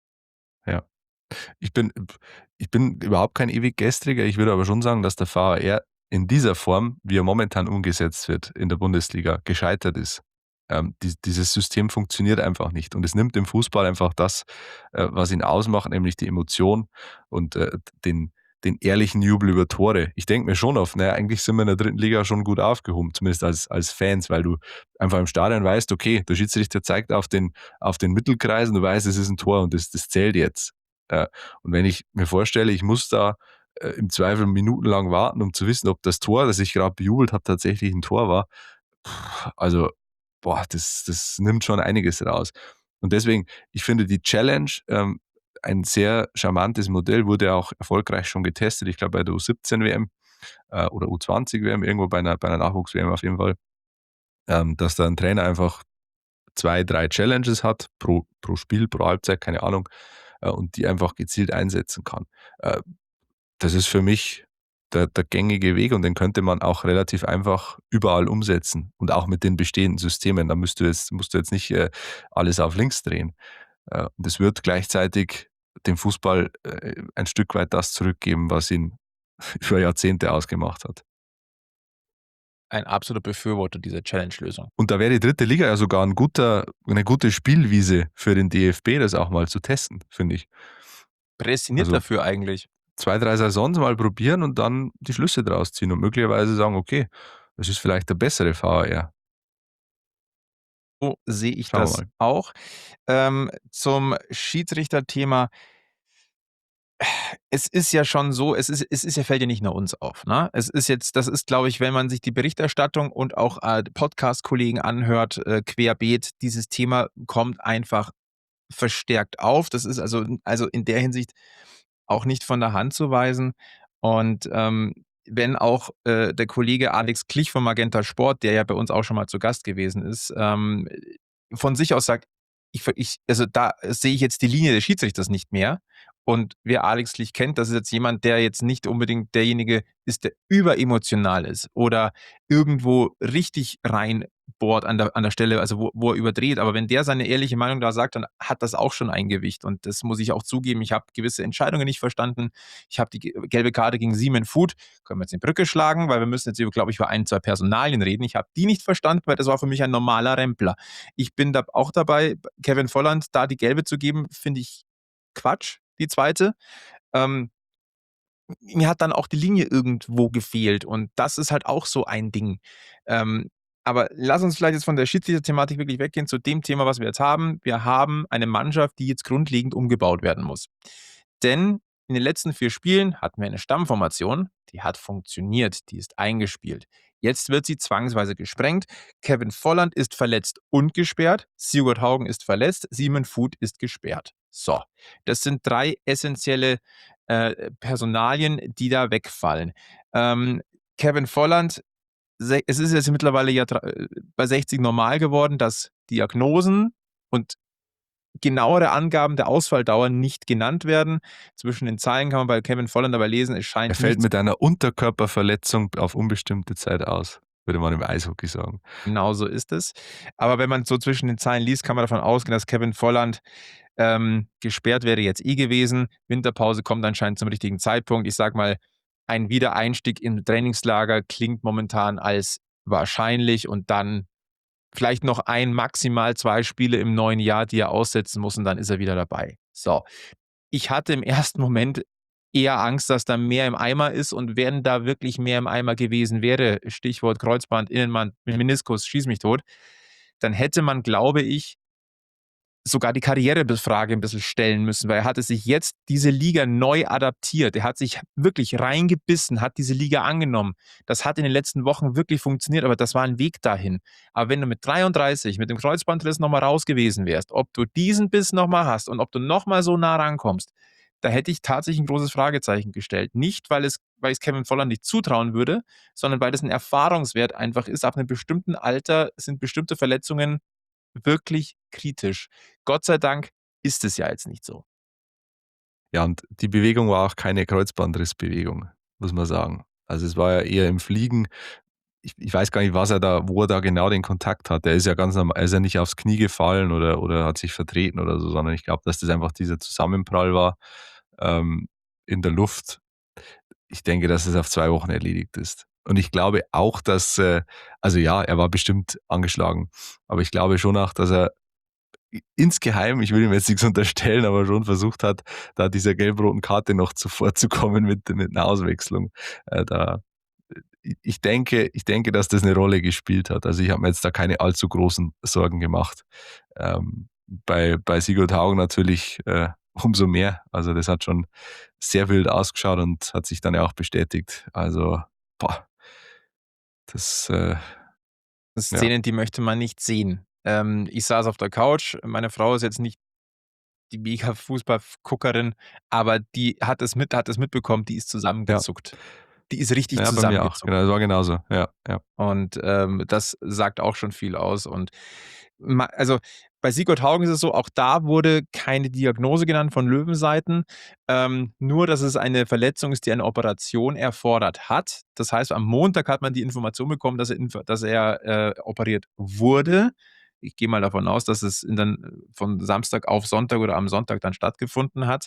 Ja. Ich bin, ich bin überhaupt kein ewig Gestriger. Ich würde aber schon sagen, dass der V A R in dieser Form, wie er momentan umgesetzt wird in der Bundesliga, gescheitert ist. Ähm, die, dieses System funktioniert einfach nicht. Und es nimmt dem Fußball einfach das, äh, was ihn ausmacht, nämlich die Emotion und äh, den, den ehrlichen Jubel über Tore. Ich denke mir schon oft, naja, eigentlich sind wir in der dritten Liga schon gut aufgehoben, zumindest als, als Fans, weil du einfach im Stadion weißt, okay, der Schiedsrichter zeigt auf den, auf den Mittelkreis und du weißt, es ist ein Tor und das, das zählt jetzt. Äh, und wenn ich mir vorstelle, ich muss da äh, im Zweifel minutenlang warten, um zu wissen, ob das Tor, das ich gerade bejubelt habe, tatsächlich ein Tor war, pff, also, boah, das, das nimmt schon einiges raus. Und deswegen, ich finde die Challenge ähm, ein sehr charmantes Modell, wurde auch erfolgreich schon getestet, ich glaube bei der U siebzehn W M äh, oder U zwanzig W M, irgendwo bei einer, bei einer Nachwuchs-W M auf jeden Fall, ähm, dass da ein Trainer einfach zwei, drei Challenges hat pro, pro Spiel, pro Halbzeit, keine Ahnung, äh, und die einfach gezielt einsetzen kann. Äh, das ist für mich der, der gängige Weg und den könnte man auch relativ einfach überall umsetzen und auch mit den bestehenden Systemen. Da musst du jetzt, musst du jetzt nicht äh, alles auf links drehen. Äh, und es wird gleichzeitig dem Fußball äh, ein Stück weit das zurückgeben, was ihn über Jahrzehnte ausgemacht hat.
Ein absoluter Befürworter dieser Challenge-Lösung.
Und da wäre die dritte Liga ja sogar ein guter, eine gute Spielwiese für den D F B, das auch mal zu testen, finde ich.
Prädestiniert
Also
dafür eigentlich.
zwei, drei Saisons mal probieren und dann die Schlüsse draus ziehen und möglicherweise sagen, okay, das ist vielleicht der bessere V A R.
So sehe ich
Schauen wir
das
mal.
auch. Ähm, zum Schiedsrichterthema. Es ist ja schon so, es ist, es ist ja, fällt ja nicht nur uns auf. Ne? Es ist jetzt, das ist, glaube ich, wenn man sich die Berichterstattung und auch äh, Podcast-Kollegen anhört, äh, querbeet, dieses Thema kommt einfach verstärkt auf. Das ist also, also in der Hinsicht auch nicht von der Hand zu weisen. Und ähm, wenn auch äh, der Kollege Alex Klich von Magenta Sport, der ja bei uns auch schon mal zu Gast gewesen ist, ähm, von sich aus sagt, ich, ich, also da sehe ich jetzt die Linie des Schiedsrichters nicht mehr. Und wer Alex Klich kennt, das ist jetzt jemand, der jetzt nicht unbedingt derjenige ist, der überemotional ist oder irgendwo richtig reinbohrt an der, an der Stelle, also wo, wo er überdreht. Aber wenn der seine ehrliche Meinung da sagt, dann hat das auch schon ein Gewicht. Und das muss ich auch zugeben. Ich habe gewisse Entscheidungen nicht verstanden. Ich habe die ge- gelbe Karte gegen Simon Food, können wir jetzt in die Brücke schlagen, weil wir müssen jetzt, über, glaube ich, über ein, zwei Personalien reden. Ich habe die nicht verstanden, weil das war für mich ein normaler Rempler. Ich bin da auch dabei, Kevin Volland da die gelbe zu geben, finde ich Quatsch, die zweite. Ähm, mir hat dann auch die Linie irgendwo gefehlt und das ist halt auch so ein Ding. Ähm, aber lass uns vielleicht jetzt von der Schiedsrichter-Thematik wirklich weggehen zu dem Thema, was wir jetzt haben. Wir haben eine Mannschaft, die jetzt grundlegend umgebaut werden muss. Denn in den letzten vier Spielen hatten wir eine Stammformation, die hat funktioniert, die ist eingespielt. Jetzt wird sie zwangsweise gesprengt. Kevin Volland ist verletzt und gesperrt. Sigurd Haugen ist verletzt. Simon Food ist gesperrt. So, das sind drei essentielle äh, Personalien, die da wegfallen. Ähm, Kevin Volland, se- es ist jetzt mittlerweile ja dra- äh, bei sechzig normal geworden, dass Diagnosen und genauere Angaben der Ausfalldauer nicht genannt werden. Zwischen den Zeilen kann man bei Kevin Volland aber lesen, es
Er
scheint
fällt
nichts.
mit einer Unterkörperverletzung auf unbestimmte Zeit aus, würde man im Eishockey sagen.
Genau so ist es. Aber wenn man so zwischen den Zeilen liest, kann man davon ausgehen, dass Kevin Volland ähm, gesperrt wäre jetzt eh gewesen. Winterpause kommt anscheinend zum richtigen Zeitpunkt. Ich sag mal, ein Wiedereinstieg im Trainingslager klingt momentan als wahrscheinlich und dann vielleicht noch ein, maximal zwei Spiele im neuen Jahr, die er aussetzen muss und dann ist er wieder dabei. So. Ich hatte im ersten Moment eher Angst, dass da mehr im Eimer ist und wenn da wirklich mehr im Eimer gewesen wäre, Stichwort Kreuzband, Innenband, Meniskus, schieß mich tot, dann hätte man, glaube ich, sogar die Karrierefrage ein bisschen stellen müssen, weil er hatte sich jetzt diese Liga neu adaptiert. Er hat sich wirklich reingebissen, hat diese Liga angenommen. Das hat in den letzten Wochen wirklich funktioniert, aber das war ein Weg dahin. Aber wenn du mit dreiunddreißig mit dem Kreuzbandriss nochmal raus gewesen wärst, ob du diesen Biss nochmal hast und ob du nochmal so nah rankommst, da hätte ich tatsächlich ein großes Fragezeichen gestellt. Nicht, weil es, weil ich es Kevin Volland nicht zutrauen würde, sondern weil das ein Erfahrungswert einfach ist. Ab einem bestimmten Alter sind bestimmte Verletzungen wirklich kritisch. Gott sei Dank ist es ja jetzt nicht so.
Ja, und die Bewegung war auch keine Kreuzbandrissbewegung, muss man sagen. Also es war ja eher im Fliegen. Ich, ich weiß gar nicht, was er da, wo er da genau den Kontakt hat. Er ist ja ganz normal, er ist ja nicht aufs Knie gefallen oder, oder hat sich vertreten oder so, sondern ich glaube, dass das einfach dieser Zusammenprall war ähm, in der Luft. Ich denke, dass es auf zwei Wochen erledigt ist. Und ich glaube auch, dass, äh, also ja, er war bestimmt angeschlagen, aber ich glaube schon auch, dass er insgeheim, ich will ihm jetzt nichts unterstellen, aber schon versucht hat, da dieser gelb-roten Karte noch zuvorzukommen mit, mit einer Auswechslung. Äh, da, ich, denke, ich denke, dass das eine Rolle gespielt hat. Also ich habe mir jetzt da keine allzu großen Sorgen gemacht. Ähm, bei, bei Sigurd Haugen natürlich äh, umso mehr. Also das hat schon sehr wild ausgeschaut und hat sich dann ja auch bestätigt. Also, boah, das, äh, ja,
Szenen, die möchte man nicht sehen. Ähm, ich saß auf der Couch, meine Frau ist jetzt nicht die mega Fußballguckerin, aber die hat es mit, hat es mitbekommen, die ist
ja,
zusammengezuckt. Die ist richtig
ja, bei mir auch.
zusammengezuckt.
Genau, das war genauso. Ja, ja.
Und ähm, das sagt auch schon viel aus. Und ma- also bei Sigurd Haugen ist es so, auch da wurde keine Diagnose genannt von Löwenseiten. Ähm, nur, dass es eine Verletzung ist, die eine Operation erfordert hat. Das heißt, am Montag hat man die Information bekommen, dass er, inf- dass er äh, operiert wurde. Ich gehe mal davon aus, dass es in dann von Samstag auf Sonntag oder am Sonntag dann stattgefunden hat.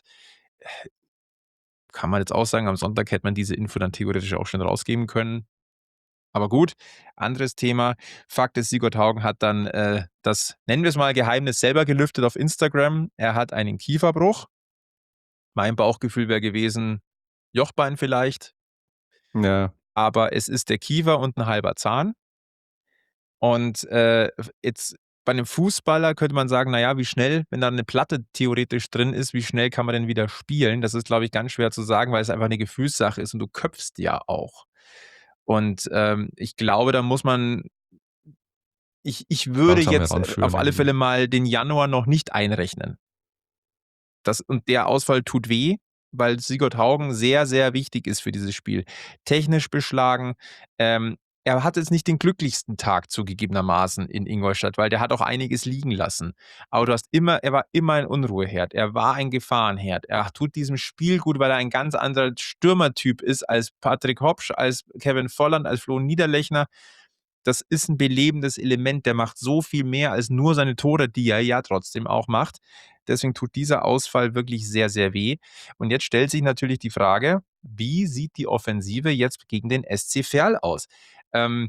Kann man jetzt auch sagen, am Sonntag hätte man diese Info dann theoretisch auch schon rausgeben können. Aber gut, anderes Thema. Fakt ist, Sigurd Haugen hat dann äh, das, nennen wir es mal, Geheimnis selber gelüftet auf Instagram. Er hat einen Kieferbruch. Mein Bauchgefühl wäre gewesen, Jochbein vielleicht,
Ja,
aber es ist der Kiefer und ein halber Zahn. Und äh, jetzt bei einem Fußballer könnte man sagen, naja, wie schnell, wenn da eine Platte theoretisch drin ist, wie schnell kann man denn wieder spielen? Das ist, glaube ich, ganz schwer zu sagen, weil es einfach eine Gefühlssache ist und du köpfst ja auch. Und ähm, ich glaube, da muss man, ich, ich würde
Langsam
jetzt äh,
heranführen
auf alle
irgendwie.
Fälle mal den Januar noch nicht einrechnen. Das, und der Ausfall tut weh, weil Sigurd Haugen sehr, sehr wichtig ist für dieses Spiel. Technisch beschlagen. Ähm, er hat jetzt nicht den glücklichsten Tag zugegebenermaßen in Ingolstadt, weil der hat auch einiges liegen lassen. Aber du hast immer, er war immer ein Unruheherd. Er war ein Gefahrenherd. Er tut diesem Spiel gut, weil er ein ganz anderer Stürmertyp ist als Patrick Hopsch, als Kevin Volland, als Flo Niederlechner. Das ist ein belebendes Element, der macht so viel mehr als nur seine Tore, die er ja trotzdem auch macht. Deswegen tut dieser Ausfall wirklich sehr, sehr weh. Und jetzt stellt sich natürlich die Frage, wie sieht die Offensive jetzt gegen den S C Verl aus? Ähm,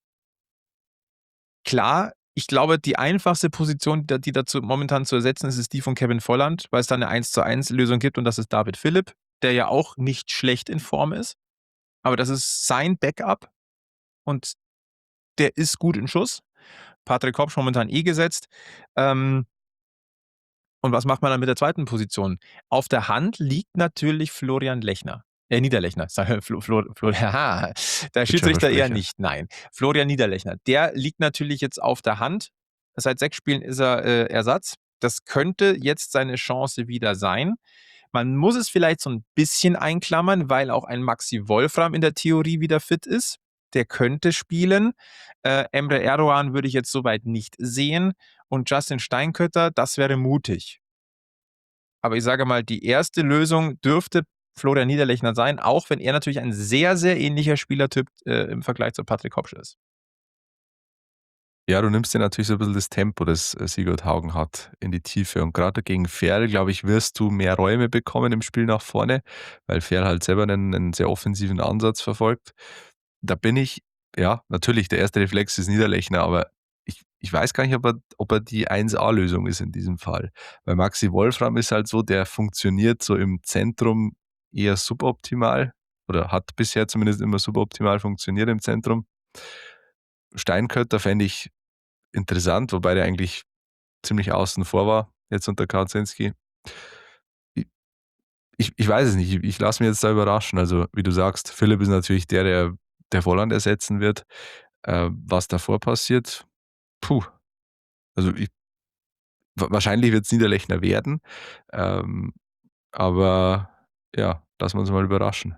klar, ich glaube, die einfachste Position, die dazu momentan zu ersetzen ist, ist die von Kevin Volland, weil es da eine eins zu eins Lösung gibt und das ist David Philipp, der ja auch nicht schlecht in Form ist. Aber das ist sein Backup und der ist gut in Schuss. Patrick Hopsch momentan eh gesetzt. Ähm, und was macht man dann mit der zweiten Position? Auf der Hand liegt natürlich Florian Lechner. Äh, Niederlechner. Sag, Flo, Flo, Flo, haha, der Schiedsrichter eher
Rechtschreibversprecher.
nicht. Nein. Florian Niederlechner. Der liegt natürlich jetzt auf der Hand. Seit sechs Spielen ist er äh, Ersatz. Das könnte jetzt seine Chance wieder sein. Man muss es vielleicht so ein bisschen einklammern, weil auch ein Maxi Wolfram in der Theorie wieder fit ist. Der könnte spielen. Äh, Emre Erdogan würde ich jetzt soweit nicht sehen. Und Justin Steinkötter, das wäre mutig. Aber ich sage mal, die erste Lösung dürfte Florian Niederlechner sein, auch wenn er natürlich ein sehr, sehr ähnlicher Spielertyp äh, im Vergleich zu Patrick Hopsch ist.
Ja, du nimmst dir natürlich so ein bisschen das Tempo, das äh, Sigurd Haugen hat, in die Tiefe. Und gerade gegen Ferl, glaube ich, wirst du mehr Räume bekommen im Spiel nach vorne, weil Ferl halt selber einen 'nen sehr offensiven Ansatz verfolgt. Da bin ich ja, natürlich, der erste Reflex ist Niederlechner, aber ich ich weiß gar nicht, ob er ob er die eins A-Lösung ist in diesem Fall. Weil Maxi Wolfram ist halt so, der funktioniert so im Zentrum eher suboptimal oder hat bisher zumindest immer suboptimal funktioniert im Zentrum. Steinkötter fände ich interessant, wobei der eigentlich ziemlich außen vor war, jetzt unter Kautzinski. I ich ich weiß es nicht. Ich ich lasse mich jetzt da überraschen. Also, wie du sagst, Philipp ist natürlich der, der der Volland ersetzen wird. Äh, was davor passiert, puh, also ich wa wahrscheinlich wird's Niederlechner werden, ähm, aber ja, lassen wir uns mal überraschen.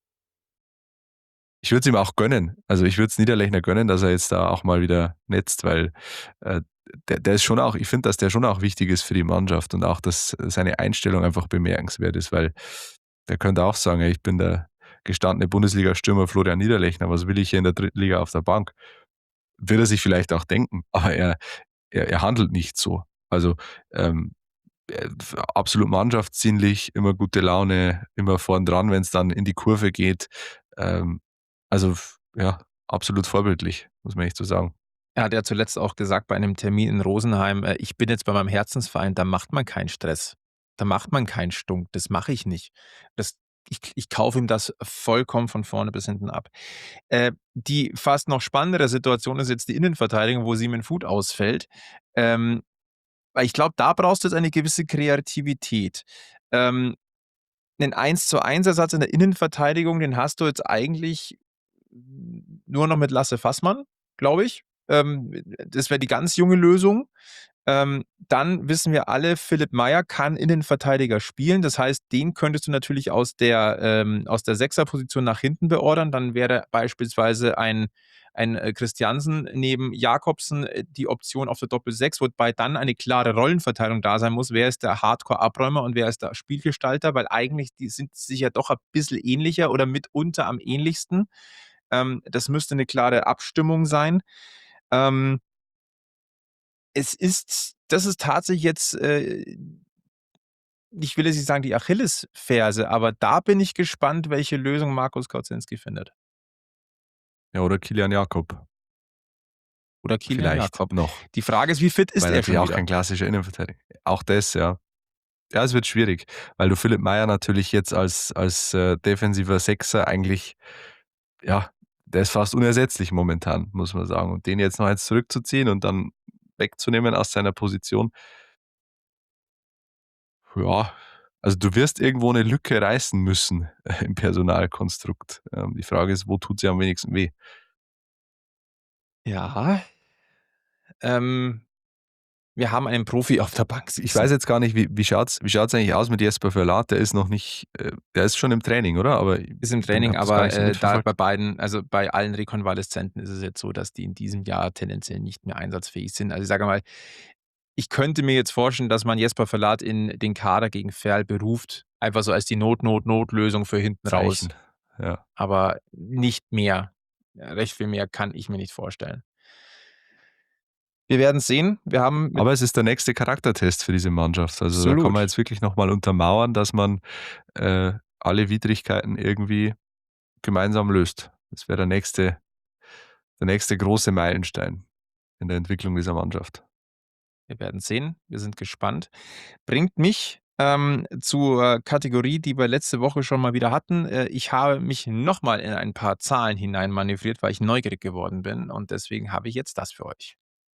Ich würde es ihm auch gönnen. Also, ich würde es Niederlechner gönnen, dass er jetzt da auch mal wieder netzt, weil, äh, der der ist schon auch ich finde, dass der schon auch wichtig ist für die Mannschaft und auch, dass seine Einstellung einfach bemerkenswert ist, weil der könnte auch sagen: „Ey, ich bin der gestandene Bundesliga-Stürmer Florian Niederlechner. Was will ich hier in der dritten Liga auf der Bank?“ Wird er sich vielleicht auch denken, aber er er er handelt nicht so. Also, ähm, äh, absolut mannschaftsdienlich, immer gute Laune, immer vorn dran, wenn's dann in die Kurve geht. Ähm, also, f ja, absolut vorbildlich, muss man echt so sagen.
Er hat ja zuletzt auch gesagt bei einem Termin in Rosenheim, äh, ich bin jetzt bei meinem Herzensverein, da macht man keinen Stress. Da macht man keinen Stunk. Das mache ich nicht. Das, ich, ich kaufe ihm das vollkommen von vorne bis hinten ab. Äh, die fast noch spannendere Situation ist jetzt die Innenverteidigung, wo Simon Food ausfällt. Ähm, weil ich glaube, da brauchst du jetzt eine gewisse Kreativität. Ähm, 'nen eins zu eins Ersatz in der Innenverteidigung, den hast du jetzt eigentlich nur noch mit Lasse Fassmann, glaube ich. Ähm, das wäre die ganz junge Lösung. Ähm, dann wissen wir alle, Philipp Mayer kann Innenverteidiger spielen. Das heißt, den könntest du natürlich aus der, ähm, aus der Sechserposition nach hinten beordern. Dann wäre beispielsweise ein, ein äh, Christiansen neben Jakobsen äh, die Option auf der Doppel-Sechs, wobei dann eine klare Rollenverteilung da sein muss. Wer ist der Hardcore-Abräumer und wer ist der Spielgestalter? Weil eigentlich die sind sich ja doch ein bisschen ähnlicher oder mitunter am ähnlichsten. Ähm, das müsste eine klare Abstimmung sein. Ähm, es ist das ist tatsächlich jetzt, äh, ich will jetzt nicht sagen die Achillesferse, aber da bin ich gespannt, welche Lösung Markus Kautzinski findet.
Ja, oder Kilian Jakob
Oder Kilian
vielleicht
Jakob.
noch,
Die Frage ist, wie fit ist
weil
er
natürlich
schon
auch
wieder?
kein klassischer Innenverteidiger auch das, ja. Ja, es wird schwierig, weil du Philipp Mayer natürlich jetzt als als, äh, defensiver Sechser eigentlich ja, der ist fast unersetzlich momentan, muss man sagen. Und den jetzt noch eins zurückzuziehen und dann wegzunehmen aus seiner Position. Ja, also du wirst irgendwo eine Lücke reißen müssen äh, im Personalkonstrukt. Ähm, die Frage ist, wo tut sie am wenigsten weh?
Ja, ähm, wir haben einen Profi auf der Bank
Ich
sitzen.
weiß jetzt gar nicht, wie, wie schaut es wie schaut's eigentlich aus mit Jesper Verlat? Der ist noch nicht, äh, der ist schon im Training, oder? Aber ich
Ist im
bin,
Training,
hab das gar
aber
nicht so
äh, da
mitverfolgt.
bei beiden, also bei allen Rekonvaleszenten ist es jetzt so, dass die in diesem Jahr tendenziell nicht mehr einsatzfähig sind. Also ich sage mal, ich könnte mir jetzt vorstellen, dass man Jesper Verlat in den Kader gegen Ferl beruft, einfach so als die Not-Not-Not-Lösung für hinten raus.
Zeichen. Ja.
Aber nicht mehr. Ja, recht viel mehr kann ich mir nicht vorstellen. Wir werden sehen. Wir haben mit
Aber es ist der nächste Charaktertest für diese Mannschaft. Also da kann
Absolut.
man jetzt wirklich nochmal untermauern, dass man äh, alle Widrigkeiten irgendwie gemeinsam löst. Das wäre der nächste, der nächste große Meilenstein in der Entwicklung dieser Mannschaft.
Wir werden sehen. Wir sind gespannt. Bringt mich ähm, zur Kategorie, die wir letzte Woche schon mal wieder hatten. Äh, ich habe mich nochmal in ein paar Zahlen hineinmanövriert, weil ich neugierig geworden bin. Und deswegen habe ich jetzt das für euch.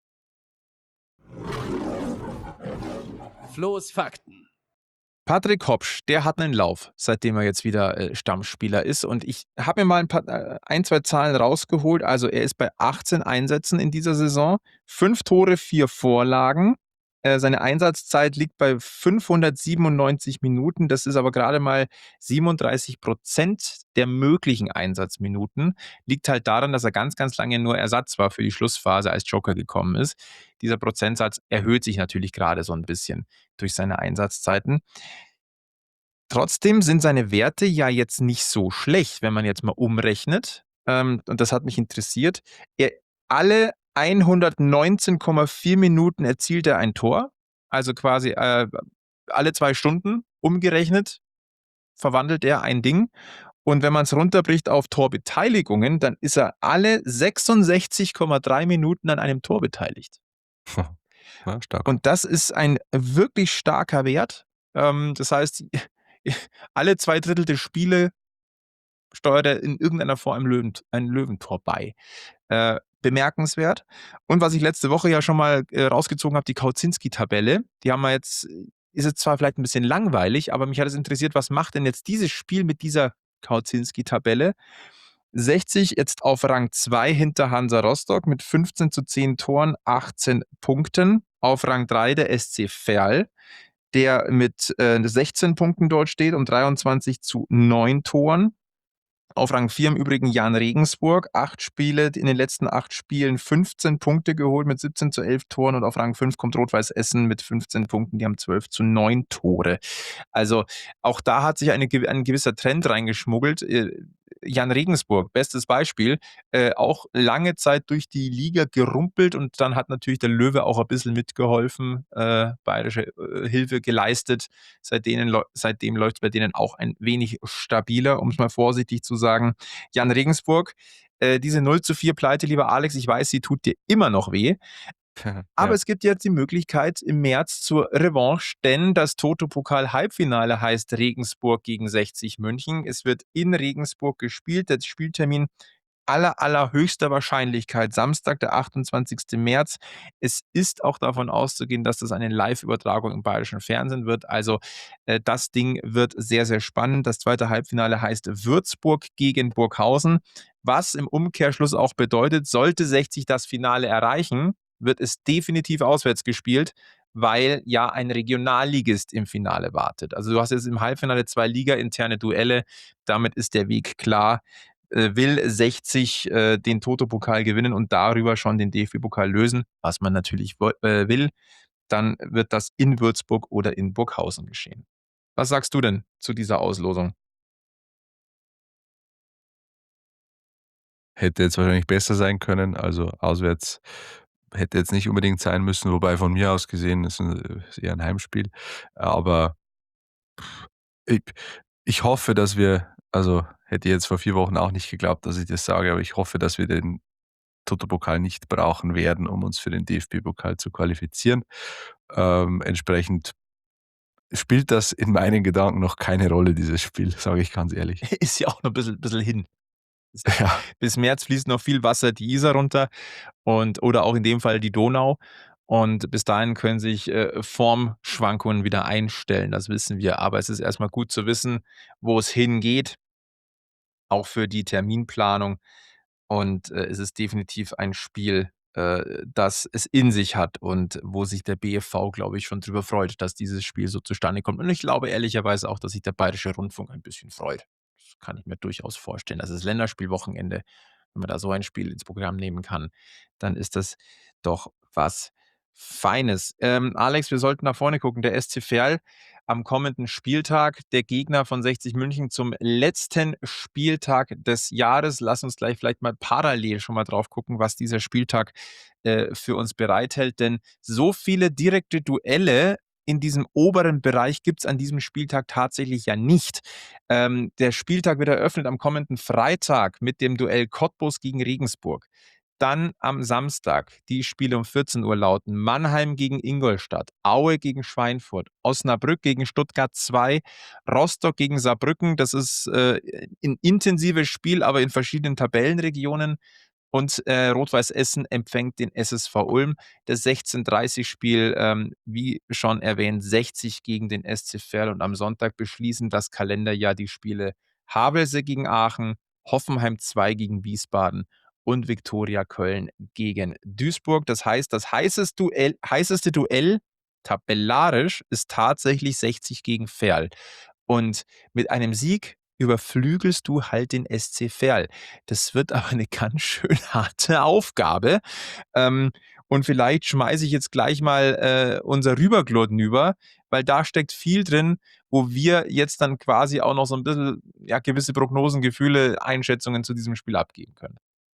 Flo's Fakten.
Patrick Hopsch, der hat einen Lauf, seitdem er jetzt wieder äh, Stammspieler ist. Und ich habe mir mal ein, paar, äh, ein, zwei Zahlen rausgeholt. Also er ist bei achtzehn Einsätzen in dieser Saison, fünf Tore, vier Vorlagen. Äh, seine Einsatzzeit liegt bei fünfhundertsiebenundneunzig Minuten. Das ist aber gerade mal siebenunddreißig Prozent der möglichen Einsatzminuten. Liegt halt daran, dass er ganz, ganz lange nur Ersatz war für die Schlussphase, als Joker gekommen ist. Dieser Prozentsatz erhöht sich natürlich gerade so ein bisschen durch seine Einsatzzeiten. Trotzdem sind seine Werte ja jetzt nicht so schlecht, wenn man jetzt mal umrechnet. Ähm, und das hat mich interessiert. Er, alle hundertneunzehn Komma vier Minuten erzielt er ein Tor. Also quasi äh, alle zwei Stunden umgerechnet verwandelt er ein Ding. Und wenn man es runterbricht auf Torbeteiligungen, dann ist er alle sechsundsechzig Komma drei Minuten an einem Tor beteiligt.
Ja, stark.
Und das ist ein wirklich starker Wert. Ähm, das heißt, alle zwei Drittel der Spiele steuert er in irgendeiner Form ein, Löwen, ein Löwentor bei. Äh, bemerkenswert. Und was ich letzte Woche ja schon mal äh, rausgezogen habe, die Kauzinski-Tabelle. Die haben wir jetzt, ist jetzt zwar vielleicht ein bisschen langweilig, aber mich hat es interessiert, was macht denn jetzt dieses Spiel mit dieser Kauzinski-Tabelle? sechzig jetzt auf Rang zwei hinter Hansa Rostock mit fünfzehn zu zehn Toren, achtzehn Punkten. Auf Rang drei der S C Verl, der mit äh, sechzehn Punkten dort steht und dreiundzwanzig zu neun Toren. Auf Rang vier im Übrigen Jan Regensburg, acht Spiele, in den letzten acht Spielen fünfzehn Punkte geholt mit siebzehn zu elf Toren und auf Rang fünf kommt Rot-Weiß Essen mit fünfzehn Punkten, die haben zwölf zu neun Tore. Also auch da hat sich eine, ein gewisser Trend reingeschmuggelt. Jan Regensburg, bestes Beispiel, äh, auch lange Zeit durch die Liga gerumpelt und dann hat natürlich der Löwe auch ein bisschen mitgeholfen, äh, bayerische äh, Hilfe geleistet. Seitdem, seitdem läuft es bei denen auch ein wenig stabiler, um es mal vorsichtig zu sagen. Jan Regensburg, äh, diese null zu vier Pleite, lieber Alex, ich weiß, sie tut dir immer noch weh. Aber
Ja.
es gibt jetzt die Möglichkeit im März zur Revanche, denn das Toto-Pokal-Halbfinale heißt Regensburg gegen sechzig München. Es wird in Regensburg gespielt. Der Spieltermin aller, allerhöchster Wahrscheinlichkeit Samstag, der achtundzwanzigsten März. Es ist auch davon auszugehen, dass das eine Live-Übertragung im bayerischen Fernsehen wird. Also äh, das Ding wird sehr, sehr spannend. Das zweite Halbfinale heißt Würzburg gegen Burghausen, was im Umkehrschluss auch bedeutet, sollte sechzig das Finale erreichen, wird es definitiv auswärts gespielt, weil ja ein Regionalligist im Finale wartet. Also du hast jetzt im Halbfinale zwei ligainterne Duelle, damit ist der Weg klar. Äh, will sechzig äh, den Toto-Pokal gewinnen und darüber schon den D F B-Pokal lösen, was man natürlich äh, will, dann wird das in Würzburg oder in Burghausen geschehen. Was sagst du denn zu dieser Auslosung?
Hätte jetzt wahrscheinlich besser sein können. Also auswärts hätte jetzt nicht unbedingt sein müssen, wobei von mir aus gesehen ist es eher ein Heimspiel. Aber ich, ich hoffe, dass wir, also hätte ich jetzt vor vier Wochen auch nicht geglaubt, dass ich das sage, aber ich hoffe, dass wir den Toto-Pokal nicht brauchen werden, um uns für den D F B-Pokal zu qualifizieren. Ähm, entsprechend spielt das in meinen Gedanken noch keine Rolle, dieses Spiel, sage ich ganz ehrlich.
Ist ja auch noch ein bisschen, bisschen hin.
Ja.
Bis März fließt noch viel Wasser die Isar runter und oder auch in dem Fall die Donau. Und bis dahin können sich äh, Formschwankungen wieder einstellen, das wissen wir. Aber es ist erstmal gut zu wissen, wo es hingeht, auch für die Terminplanung. Und äh, es ist definitiv ein Spiel, äh, das es in sich hat und wo sich der B F V, glaube ich, schon drüber freut, dass dieses Spiel so zustande kommt. Und ich glaube ehrlicherweise auch, dass sich der Bayerische Rundfunk ein bisschen freut. Das kann ich mir durchaus vorstellen. Das ist Länderspielwochenende. Wenn man da so ein Spiel ins Programm nehmen kann, dann ist das doch was Feines. Ähm, Alex, wir sollten nach vorne gucken. Der S C Verl am kommenden Spieltag, der Gegner von sechzig München zum letzten Spieltag des Jahres. Lass uns gleich vielleicht mal parallel schon mal drauf gucken, was dieser Spieltag äh, für uns bereithält. Denn so viele direkte Duelle in diesem oberen Bereich gibt es an diesem Spieltag tatsächlich ja nicht. Ähm, der Spieltag wird eröffnet am kommenden Freitag mit dem Duell Cottbus gegen Regensburg. Dann am Samstag die Spiele um vierzehn Uhr lauten: Mannheim gegen Ingolstadt, Aue gegen Schweinfurt, Osnabrück gegen Stuttgart zwei, Rostock gegen Saarbrücken. Das ist äh, ein intensives Spiel, aber in verschiedenen Tabellenregionen. Und äh, Rot-Weiß Essen empfängt den S S V Ulm. Das sechzehn Uhr dreißig Spiel, ähm, wie schon erwähnt, sechzig gegen den S C Verl. Und am Sonntag beschließen das Kalenderjahr die Spiele Havelse gegen Aachen, Hoffenheim zwei gegen Wiesbaden und Viktoria Köln gegen Duisburg. Das heißt, das heißeste Duell, heißeste Duell tabellarisch ist tatsächlich sechzig gegen Verl. Und mit einem Sieg überflügelst du halt den S C Verl. Das wird aber eine ganz schön harte Aufgabe. Ähm, und vielleicht schmeiße ich jetzt gleich mal äh, unser Rüberglotten über, weil da steckt viel drin, wo wir jetzt dann quasi auch noch so ein bisschen ja, gewisse Prognosen, Gefühle, Einschätzungen zu diesem Spiel abgeben können.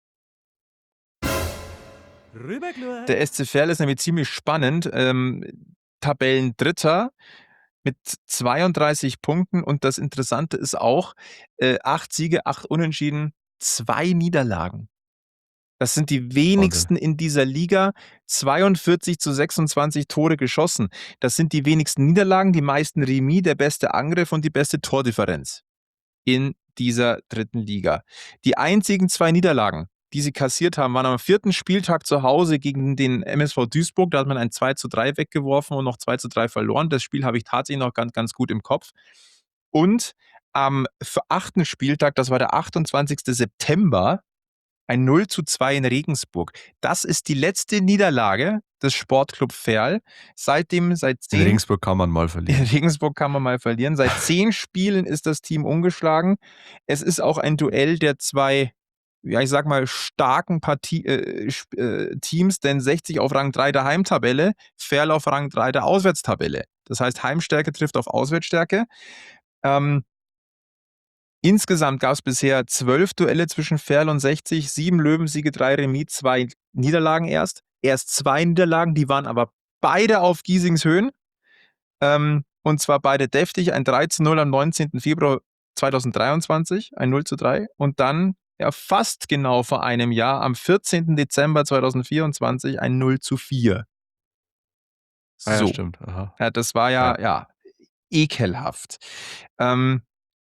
Rüberglurt.
Der S C Verl ist nämlich ziemlich spannend. Ähm, Tabellendritter mit zweiunddreißig Punkten. Und das Interessante ist auch, äh, acht Siege, acht Unentschieden, zwei Niederlagen. Das sind die wenigsten in dieser Liga. zweiundvierzig zu sechsundzwanzig Tore geschossen. Das sind die wenigsten Niederlagen, die meisten Remis, der beste Angriff und die beste Tordifferenz in dieser dritten Liga. Die einzigen zwei Niederlagen, die sie kassiert haben, waren am vierten Spieltag zu Hause gegen den M S V Duisburg. Da hat man ein zwei zu drei weggeworfen und noch zwei zu drei verloren. Das Spiel habe ich tatsächlich noch ganz, ganz gut im Kopf. Und am achten Spieltag, das war der achtundzwanzigsten September, ein null zu zwei in Regensburg. Das ist die letzte Niederlage des Sportclub Verl. Seitdem, seit zehn...
In Regensburg kann man mal verlieren.
In Regensburg kann man mal verlieren. Seit zehn Spielen ist das Team ungeschlagen. Es ist auch ein Duell der zwei, ja, ich sag mal, starken Partie, äh, äh, Teams, denn sechzig auf Rang drei der Heimtabelle, Verl auf Rang drei der Auswärtstabelle. Das heißt, Heimstärke trifft auf Auswärtsstärke. Ähm, Insgesamt gab es bisher zwölf Duelle zwischen Verl und sechzig, sieben Löwensiege, drei Remis, zwei Niederlagen erst. Erst zwei Niederlagen, die waren aber beide auf Giesings Höhen. Ähm, und zwar beide deftig, ein drei zu null am neunzehnten Februar zweitausenddreiundzwanzig, ein null zu drei. Und dann, ja fast genau vor einem Jahr, am vierzehnten Dezember zweitausendvierundzwanzig, ein null zu vier. So.
Ah, ja, stimmt. Aha.
Ja, das war ja,
Ja.
ja ekelhaft. Ähm,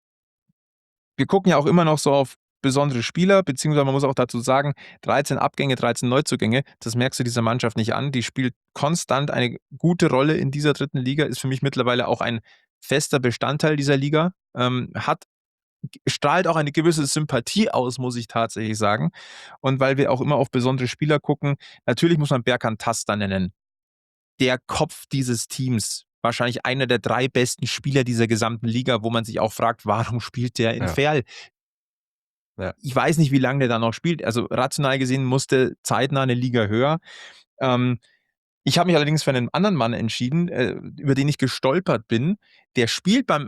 Wir gucken ja auch immer noch so auf besondere Spieler, beziehungsweise man muss auch dazu sagen, dreizehn Abgänge, dreizehn Neuzugänge, das merkst du dieser Mannschaft nicht an. Die spielt konstant eine gute Rolle in dieser dritten Liga, ist für mich mittlerweile auch ein fester Bestandteil dieser Liga, ähm, hat strahlt auch eine gewisse Sympathie aus, muss ich tatsächlich sagen. Und weil wir auch immer auf besondere Spieler gucken, natürlich muss man Berkan Tasta nennen. Der Kopf dieses Teams. Wahrscheinlich einer der drei besten Spieler dieser gesamten Liga, wo man sich auch fragt, warum spielt der in
Ja.
Verl?
Ja.
Ich weiß nicht, wie lange der da noch spielt. Also rational gesehen musste zeitnah eine Liga höher. Ähm, ich habe mich allerdings für einen anderen Mann entschieden, äh, über den ich gestolpert bin. Der spielt beim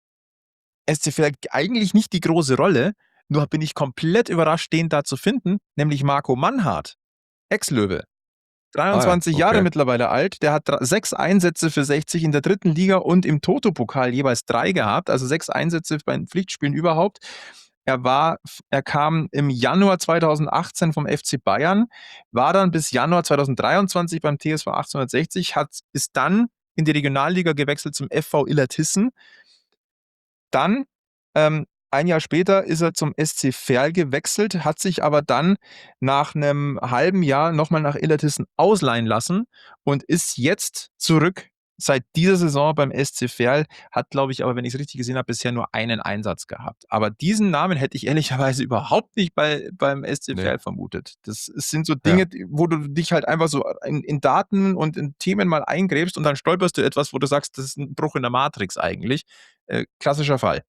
S C Verl eigentlich nicht die große Rolle, nur bin ich komplett überrascht, den da zu finden, nämlich Marco Mannhardt, Ex-Löwe. dreiundzwanzig
Ah ja,
Jahre
okay.
mittlerweile alt. Der hat dr- sechs Einsätze für sechzig in der dritten Liga und im Toto-Pokal jeweils drei gehabt, also sechs Einsätze bei den Pflichtspielen überhaupt. Er war, er kam im Januar zweitausendachtzehn vom F C Bayern, war dann bis Januar zweitausenddreiundzwanzig beim T S V achtzehnhundertsechzig, hat, ist dann in die Regionalliga gewechselt zum F V Illertissen. Dann ähm, ein Jahr später ist er zum S C Verl gewechselt, hat sich aber dann nach einem halben Jahr nochmal nach Illertissen ausleihen lassen und ist jetzt zurück seit dieser Saison beim S C Verl, hat, glaube ich, aber wenn ich es richtig gesehen habe, bisher nur einen Einsatz gehabt. Aber diesen Namen hätte ich ehrlicherweise überhaupt nicht bei, beim S C
Ne.
Verl vermutet. Das sind so
Ja.
Dinge, die- wo du dich halt einfach so in, in Daten und in Themen mal eingräbst und dann stolperst du etwas, wo du sagst, das ist ein Bruch in der Matrix eigentlich. Äh, klassischer Fall.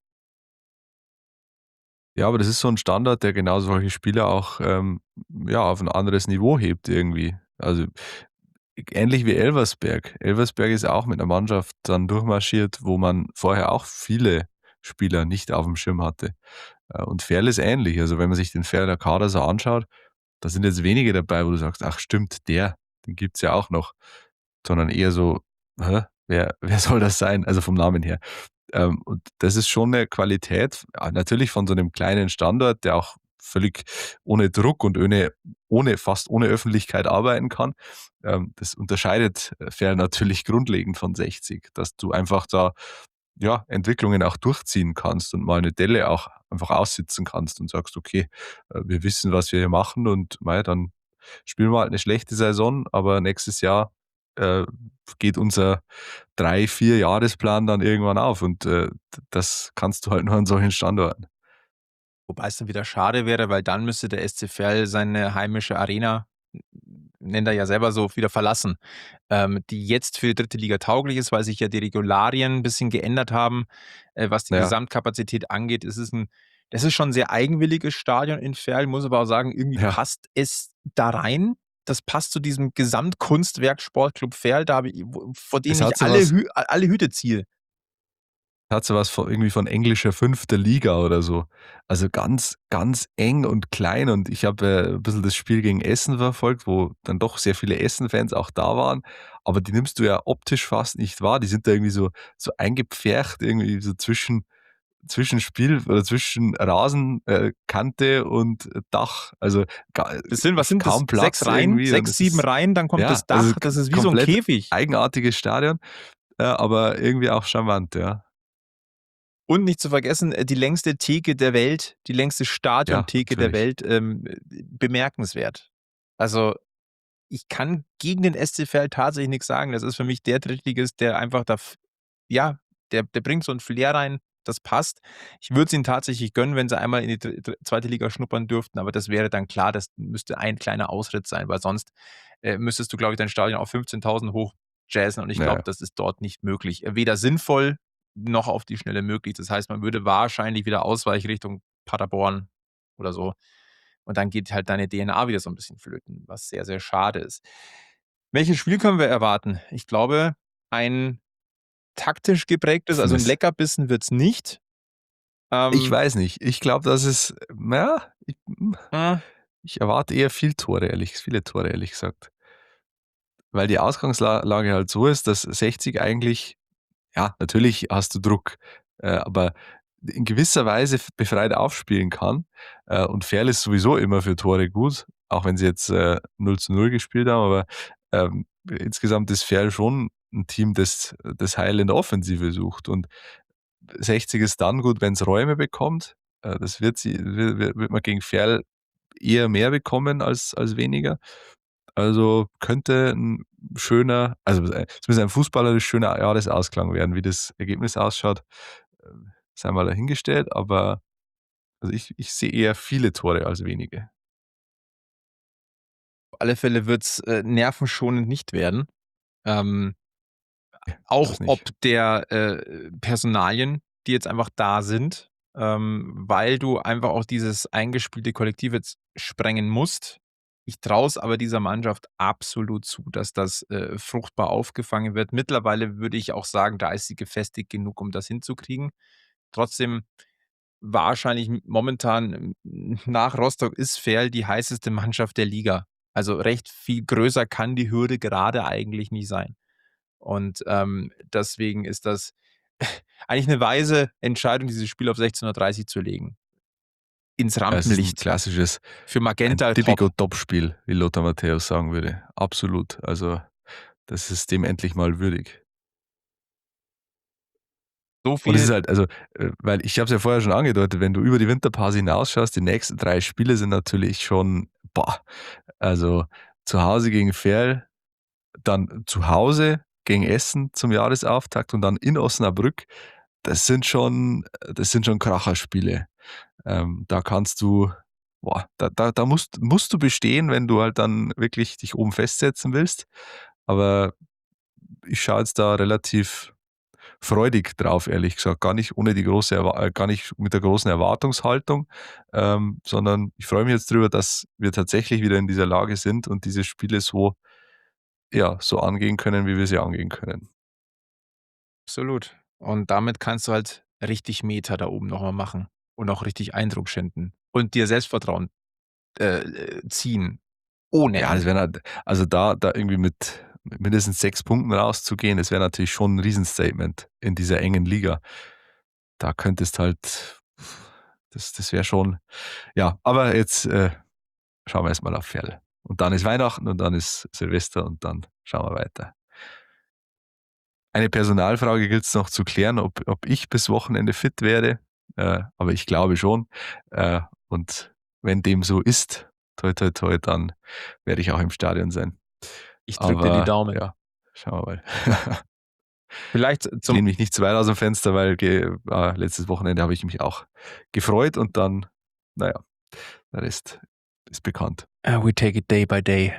Ja, aber das ist so 'n Standard, der genau solche Spieler auch, ähm, ja, auf 'n anderes Niveau hebt irgendwie. Also, ähnlich wie Elversberg. Elversberg ist auch mit 'ner Mannschaft dann durchmarschiert, wo man vorher auch viele Spieler nicht aufm Schirm hatte. Äh, und Verl ist ähnlich. Also, wenn man sich den Verler Kader so anschaut, da sind jetzt wenige dabei, wo du sagst: „Ach stimmt, der, den gibt's ja auch noch.“ Sondern eher so: „Hä, wer wer soll das sein?“ Also, vom Namen her. Ähm, und das ist schon 'ne Qualität, ah, natürlich von so 'nem kleinen Standort, der auch völlig ohne Druck und ohne ohne fast ohne Öffentlichkeit arbeiten kann. Ähm, das unterscheidet äh, Verl natürlich grundlegend von sechzig, dass du einfach da, ja, Entwicklungen auch durchziehen kannst und mal 'ne Delle auch einfach aussitzen kannst und sagst: „Okay, äh, wir wissen, was wir hier machen und mei, dann spielen wir halt 'ne schlechte Saison, aber nächstes Jahr, äh, geht unser drei, vier Jahresplan dann irgendwann auf“ und, äh, d das kannst du halt nur an solchen Standorten.
Wobei es dann wieder schade wäre, weil dann müsste der S C Verl seine heimische Arena, nennt er ja selber so, wieder verlassen, ähm, die jetzt für die dritte Liga tauglich ist, weil sich ja die Regularien 'n bisschen geändert haben, äh, was die
Ja,
Gesamtkapazität angeht. Es ist 'n das ist schon 'n sehr eigenwilliges Stadion in Verl, muss aber auch sagen, irgendwie
ja.
passt es da rein. Das passt zu diesem Gesamtkunstwerk Sportclub Verl, da habe i wo vor
Es
denen
hat
ich
so
alle
was
Hü alle Hüte ziehe.
hat so was von irgendwie von englischer fünfte Liga oder so. Also, ganz, ganz eng und klein und ich habe, äh, 'n bisschen das Spiel gegen Essen verfolgt, wo dann doch sehr viele Essen-Fans auch da waren, aber die nimmst du ja optisch fast nicht wahr. Die sind da irgendwie so so eingepfercht irgendwie so zwischen zwischen Spiel oder zwischen Rasen äh, Kante und Dach. Also, ga
Das sind was sind das?
kaum
sechs
Platz
Reihen?
irgendwie und
sechs,
es
sieben
ist
Reihen, dann kommt
ja,
das
also,
Dach.
k
Das ist wie so 'n
komplett
Käfig.
eigenartiges Stadion, äh, aber irgendwie auch charmant, ja.
Und nicht zu vergessen, äh, die längste Theke der Welt, die längste
Ja,
Stadiontheke der
natürlich.
Welt, ähm, äh, bemerkenswert. Also, ich kann gegen den S C Verl tatsächlich nix sagen. Das ist für mich der Drittligist, der einfach da f ja, der der bringt so 'n Flair rein, das passt. Ich würde es ihnen tatsächlich gönnen, wenn sie einmal in die dr dr zweite Liga schnuppern dürften, aber das wäre dann klar, das müsste ein kleiner Ausritt sein, weil sonst, äh, müsstest du, glaube ich, dein Stadion auf fünfzehntausend hochjazzen und ich
Ja,
glaube,
ja.
das ist dort nicht möglich. Äh, weder sinnvoll noch auf die Schnelle möglich. Das heißt, man würde wahrscheinlich wieder ausweichen Richtung Paderborn oder so. Und dann geht halt deine D N A wieder so 'n bisschen flöten, was sehr, sehr schade ist. Welches Spiel können wir erwarten? Ich glaube, ein taktisch geprägtes, also 'n
Offenes.
Leckerbissen wird's nicht.
Ich
Ähm
weiß nicht. Ich glaube, dass es na ja, ich hm,
Ah.
ich erwarte eher viel Tore, ehrlich viele Tore, ehrlich gesagt. Weil die Ausgangsla Lage halt so ist, dass sechzig eigentlich ja, natürlich hast du Druck, äh, aber in gewisser Weise f befreit aufspielen kann. Äh, und Verl ist sowieso immer für Tore gut, auch wenn sie jetzt, äh, null zu null gespielt haben, aber, ähm, insgesamt ist Verl schon 'n Team, das das Heil in der Offensive sucht und sechzig ist dann gut, wenn's Räume bekommt. Äh, das wird sie wi wi wird man gegen Verl eher mehr bekommen als als weniger. Also, könnte 'n schöner also, äh, zumindest ein fußballerisch schöner Jahresausklang werden. Wie das Ergebnis ausschaut, ähm, sei mal dahingestellt, aber also, ich ich sehe eher viele Tore als wenige.
Auf alle Fälle wird's, äh, nervenschonend nicht werden. Ähm,
Ja,
auch
das nicht.
ob der, äh, Personalien, die jetzt einfach da sind, ähm, weil du einfach auch dieses eingespielte Kollektiv jetzt sprengen musst. Ich traue es aber dieser Mannschaft absolut zu, dass das, äh, fruchtbar aufgefangen wird. Mittlerweile würde ich auch sagen, da ist sie gefestigt genug, um das hinzukriegen. Trotzdem wahrscheinlich m momentan n nach Rostock ist Verl die heißeste Mannschaft der Liga. Also, recht viel größer kann die Hürde gerade eigentlich nicht sein. Und, ähm, deswegen ist das eigentlich 'ne weise Entscheidung, dieses Spiel auf sechzehn Uhr dreißig zu legen. Ins
Ja, es ist 'n
Rampenlicht.
klassisches
Für
ein
Magenta
typico
top.
Topspiel, wie Lothar Matthäus sagen würde. Absolut. Also, das ist dem endlich mal würdig.
So
Und es ist
viel.
halt, also, äh, weil ich habe es ja vorher schon angedeutet, wenn du über die Winterpause hinausschaust, die nächsten drei Spiele sind natürlich schon, boah, also zu Hause gegen Verl, dann zu Hause gegen Essen zum Jahresauftakt und dann in Osnabrück. Das sind schon, das sind schon Kracherspiele. Ähm, da kannst du, boah, da, da, da musst, musst du bestehen, wenn du halt dann wirklich dich oben festsetzen willst. Aber ich schaue jetzt da relativ freudig drauf, ehrlich gesagt. Gar nicht ohne die große, Erwa- äh, gar nicht mit der großen Erwartungshaltung, ähm, sondern ich freue mich jetzt drüber, dass wir tatsächlich wieder in dieser Lage sind und diese Spiele so, ja, so angehen können, wie wir sie angehen können.
Absolut. Und damit kannst du halt richtig Meter da oben nochmal machen und auch richtig Eindruck schinden und dir Selbstvertrauen äh, äh, ziehen. Ohne
Ja, das
Ende.
wäre halt, also da, da irgendwie mit mindestens sechs Punkten rauszugehen, das wäre natürlich schon ein Riesenstatement in dieser engen Liga. Da könntest halt, das, das wäre schon, ja, aber jetzt äh, schauen wir erstmal auf Ferl. Und dann ist Weihnachten und dann ist Silvester und dann schauen wir weiter. Eine Personalfrage gilt es noch zu klären, ob, ob ich bis Wochenende fit werde. Äh, aber ich glaube schon. Äh, und wenn dem so ist, toi toi toi, dann werde ich auch im Stadion sein.
Ich drücke dir die
Aber
Daumen.
ja, schauen wir mal.
Vielleicht
Ich
zum
lehne mich nicht zu weit aus dem Fenster, weil ge äh, letztes Wochenende habe ich mich auch gefreut und dann, naja, der Rest ist bekannt.
uh, We take it day by day,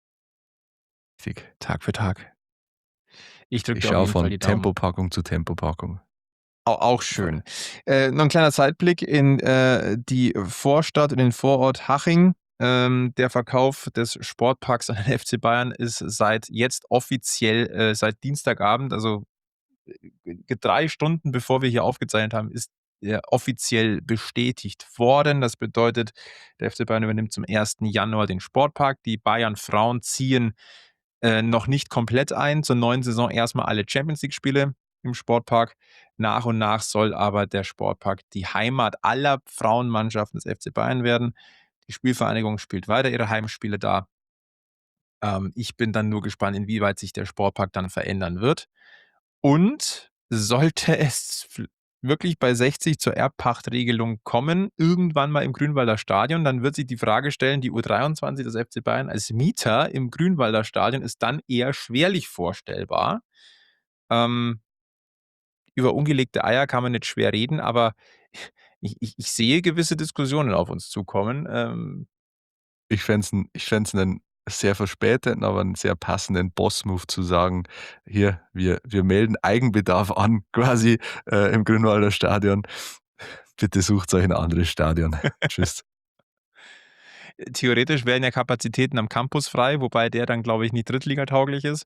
Richtig.
Tag für Tag. Ich drücke
Ich
dir auf
schaue
jeden Fall
von
die Daumen.
Tempopackung zu Tempopackung.
Au- Auch schön. Äh, noch ein kleiner Zeitblick in äh, die Vorstadt, in den Vorort Haching. Ähm, der Verkauf des Sportparks an den F C Bayern ist seit jetzt offiziell, äh, seit Dienstagabend, also äh, drei Stunden bevor wir hier aufgezeichnet haben, ist er offiziell bestätigt worden. Das bedeutet, der F C Bayern übernimmt zum ersten Januar den Sportpark. Die Bayern Frauen ziehen äh, noch nicht komplett ein. Zur neuen Saison erstmal alle Champions League-Spiele im Sportpark. Nach und nach soll aber der Sportpark die Heimat aller Frauenmannschaften des F C Bayern werden. Die Spielvereinigung spielt weiter ihre Heimspiele da. Ähm, ich bin dann nur gespannt, inwieweit sich der Sportpark dann verändern wird. Und sollte es f- wirklich bei sechzig zur Erbpachtregelung kommen, irgendwann mal im Grünwalder Stadion, dann wird sich die Frage stellen, die U dreiundzwanzig des F C Bayern als Mieter im Grünwalder Stadion ist dann eher schwerlich vorstellbar. Ähm, über ungelegte Eier kann man nicht schwer reden, aber ich, ich, ich sehe gewisse Diskussionen auf uns zukommen. Ähm,
Ich fände es ich fänd's einen sehr verspäteten, aber einen sehr passenden Boss-Move zu sagen: „Hier, wir wir melden Eigenbedarf an quasi, äh, im Grünwalder Stadion. Bitte sucht euch ein anderes Stadion. Tschüss.“
theoretisch wären ja Kapazitäten am Campus frei, wobei der dann, glaube ich, nicht drittligatauglich ist.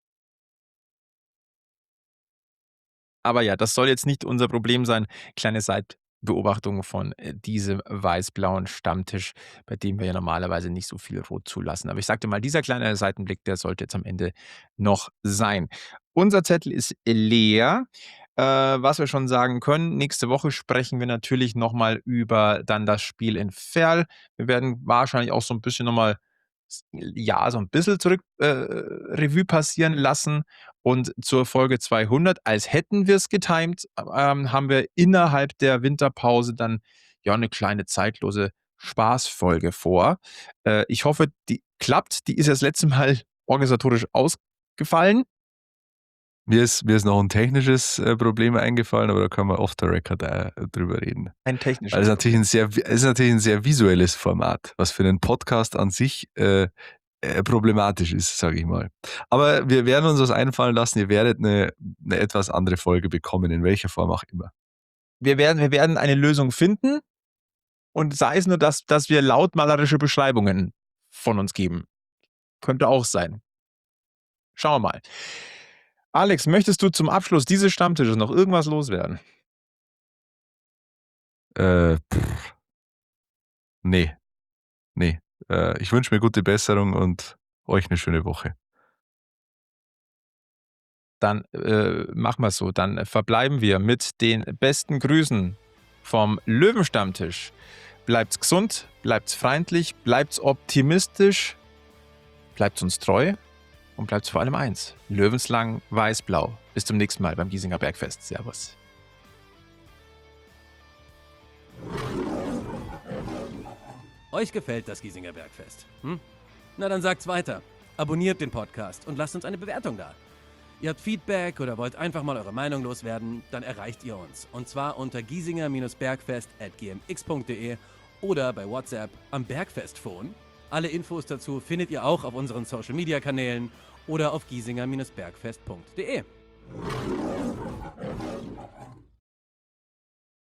Aber ja, das soll jetzt nicht unser Problem sein. Kleine Seitbeobachtung von äh, diesem weiß-blauen Stammtisch, bei dem wir ja normalerweise nicht so viel Rot zulassen. Aber ich sagte mal, dieser kleine Seitenblick, der sollte jetzt am Ende noch sein. Unser Zettel ist leer. Äh, was wir schon sagen können, nächste Woche sprechen wir natürlich nochmal über dann das Spiel in Verl. Wir werden wahrscheinlich auch so ein bisschen nochmal, ja, so ein bisschen zurück äh, Revue passieren lassen. Und zur Folge zweihundert, als hätten wir es getimt, ähm, haben wir innerhalb der Winterpause dann ja eine kleine zeitlose Spaßfolge vor. Äh, ich hoffe, die klappt. Die ist ja das letzte Mal organisatorisch ausgefallen.
Mir ist mir ist noch ein technisches, äh, Problem eingefallen, aber da können wir off the record, äh, drüber reden.
Ein
Weil
technisches
es natürlich
Problem.
ein sehr es ist natürlich ein sehr visuelles Format, was für einen Podcast an sich, äh, äh, problematisch ist, sage ich mal. Aber wir werden uns was einfallen lassen. Ihr werdet eine 'ne etwas andere Folge bekommen, in welcher Form auch immer.
Wir werden, wir werden eine Lösung finden und sei es nur, dass, dass wir lautmalerische Beschreibungen von uns geben. Könnte auch sein. Schauen wir mal. Alex, möchtest du zum Abschluss dieses Stammtisches noch irgendwas loswerden?
Äh, ne, ne. Äh, ich wünsche mir gute Besserung und euch eine schöne Woche.
Dann äh, machen wir es so. Dann verbleiben wir mit den besten Grüßen vom Löwenstammtisch. Bleibt's gesund, bleibt's freundlich, bleibt's optimistisch, bleibt's uns treu und bleibt's vor allem eins: Löwenslang weiß-blau. Bis zum nächsten Mal beim Giesinger Bergfest. Servus.
Euch gefällt das Giesinger Bergfest? Hm? Na dann sagt's weiter. Abonniert den Podcast und lasst uns eine Bewertung da. Ihr habt Feedback oder wollt einfach mal eure Meinung loswerden, dann erreicht ihr uns. Und zwar unter giesinger-bergfest at gmx punkt de oder bei WhatsApp am Bergfestphone. Alle Infos dazu findet ihr auch auf unseren Social-Media-Kanälen oder auf giesinger-bergfest punkt de.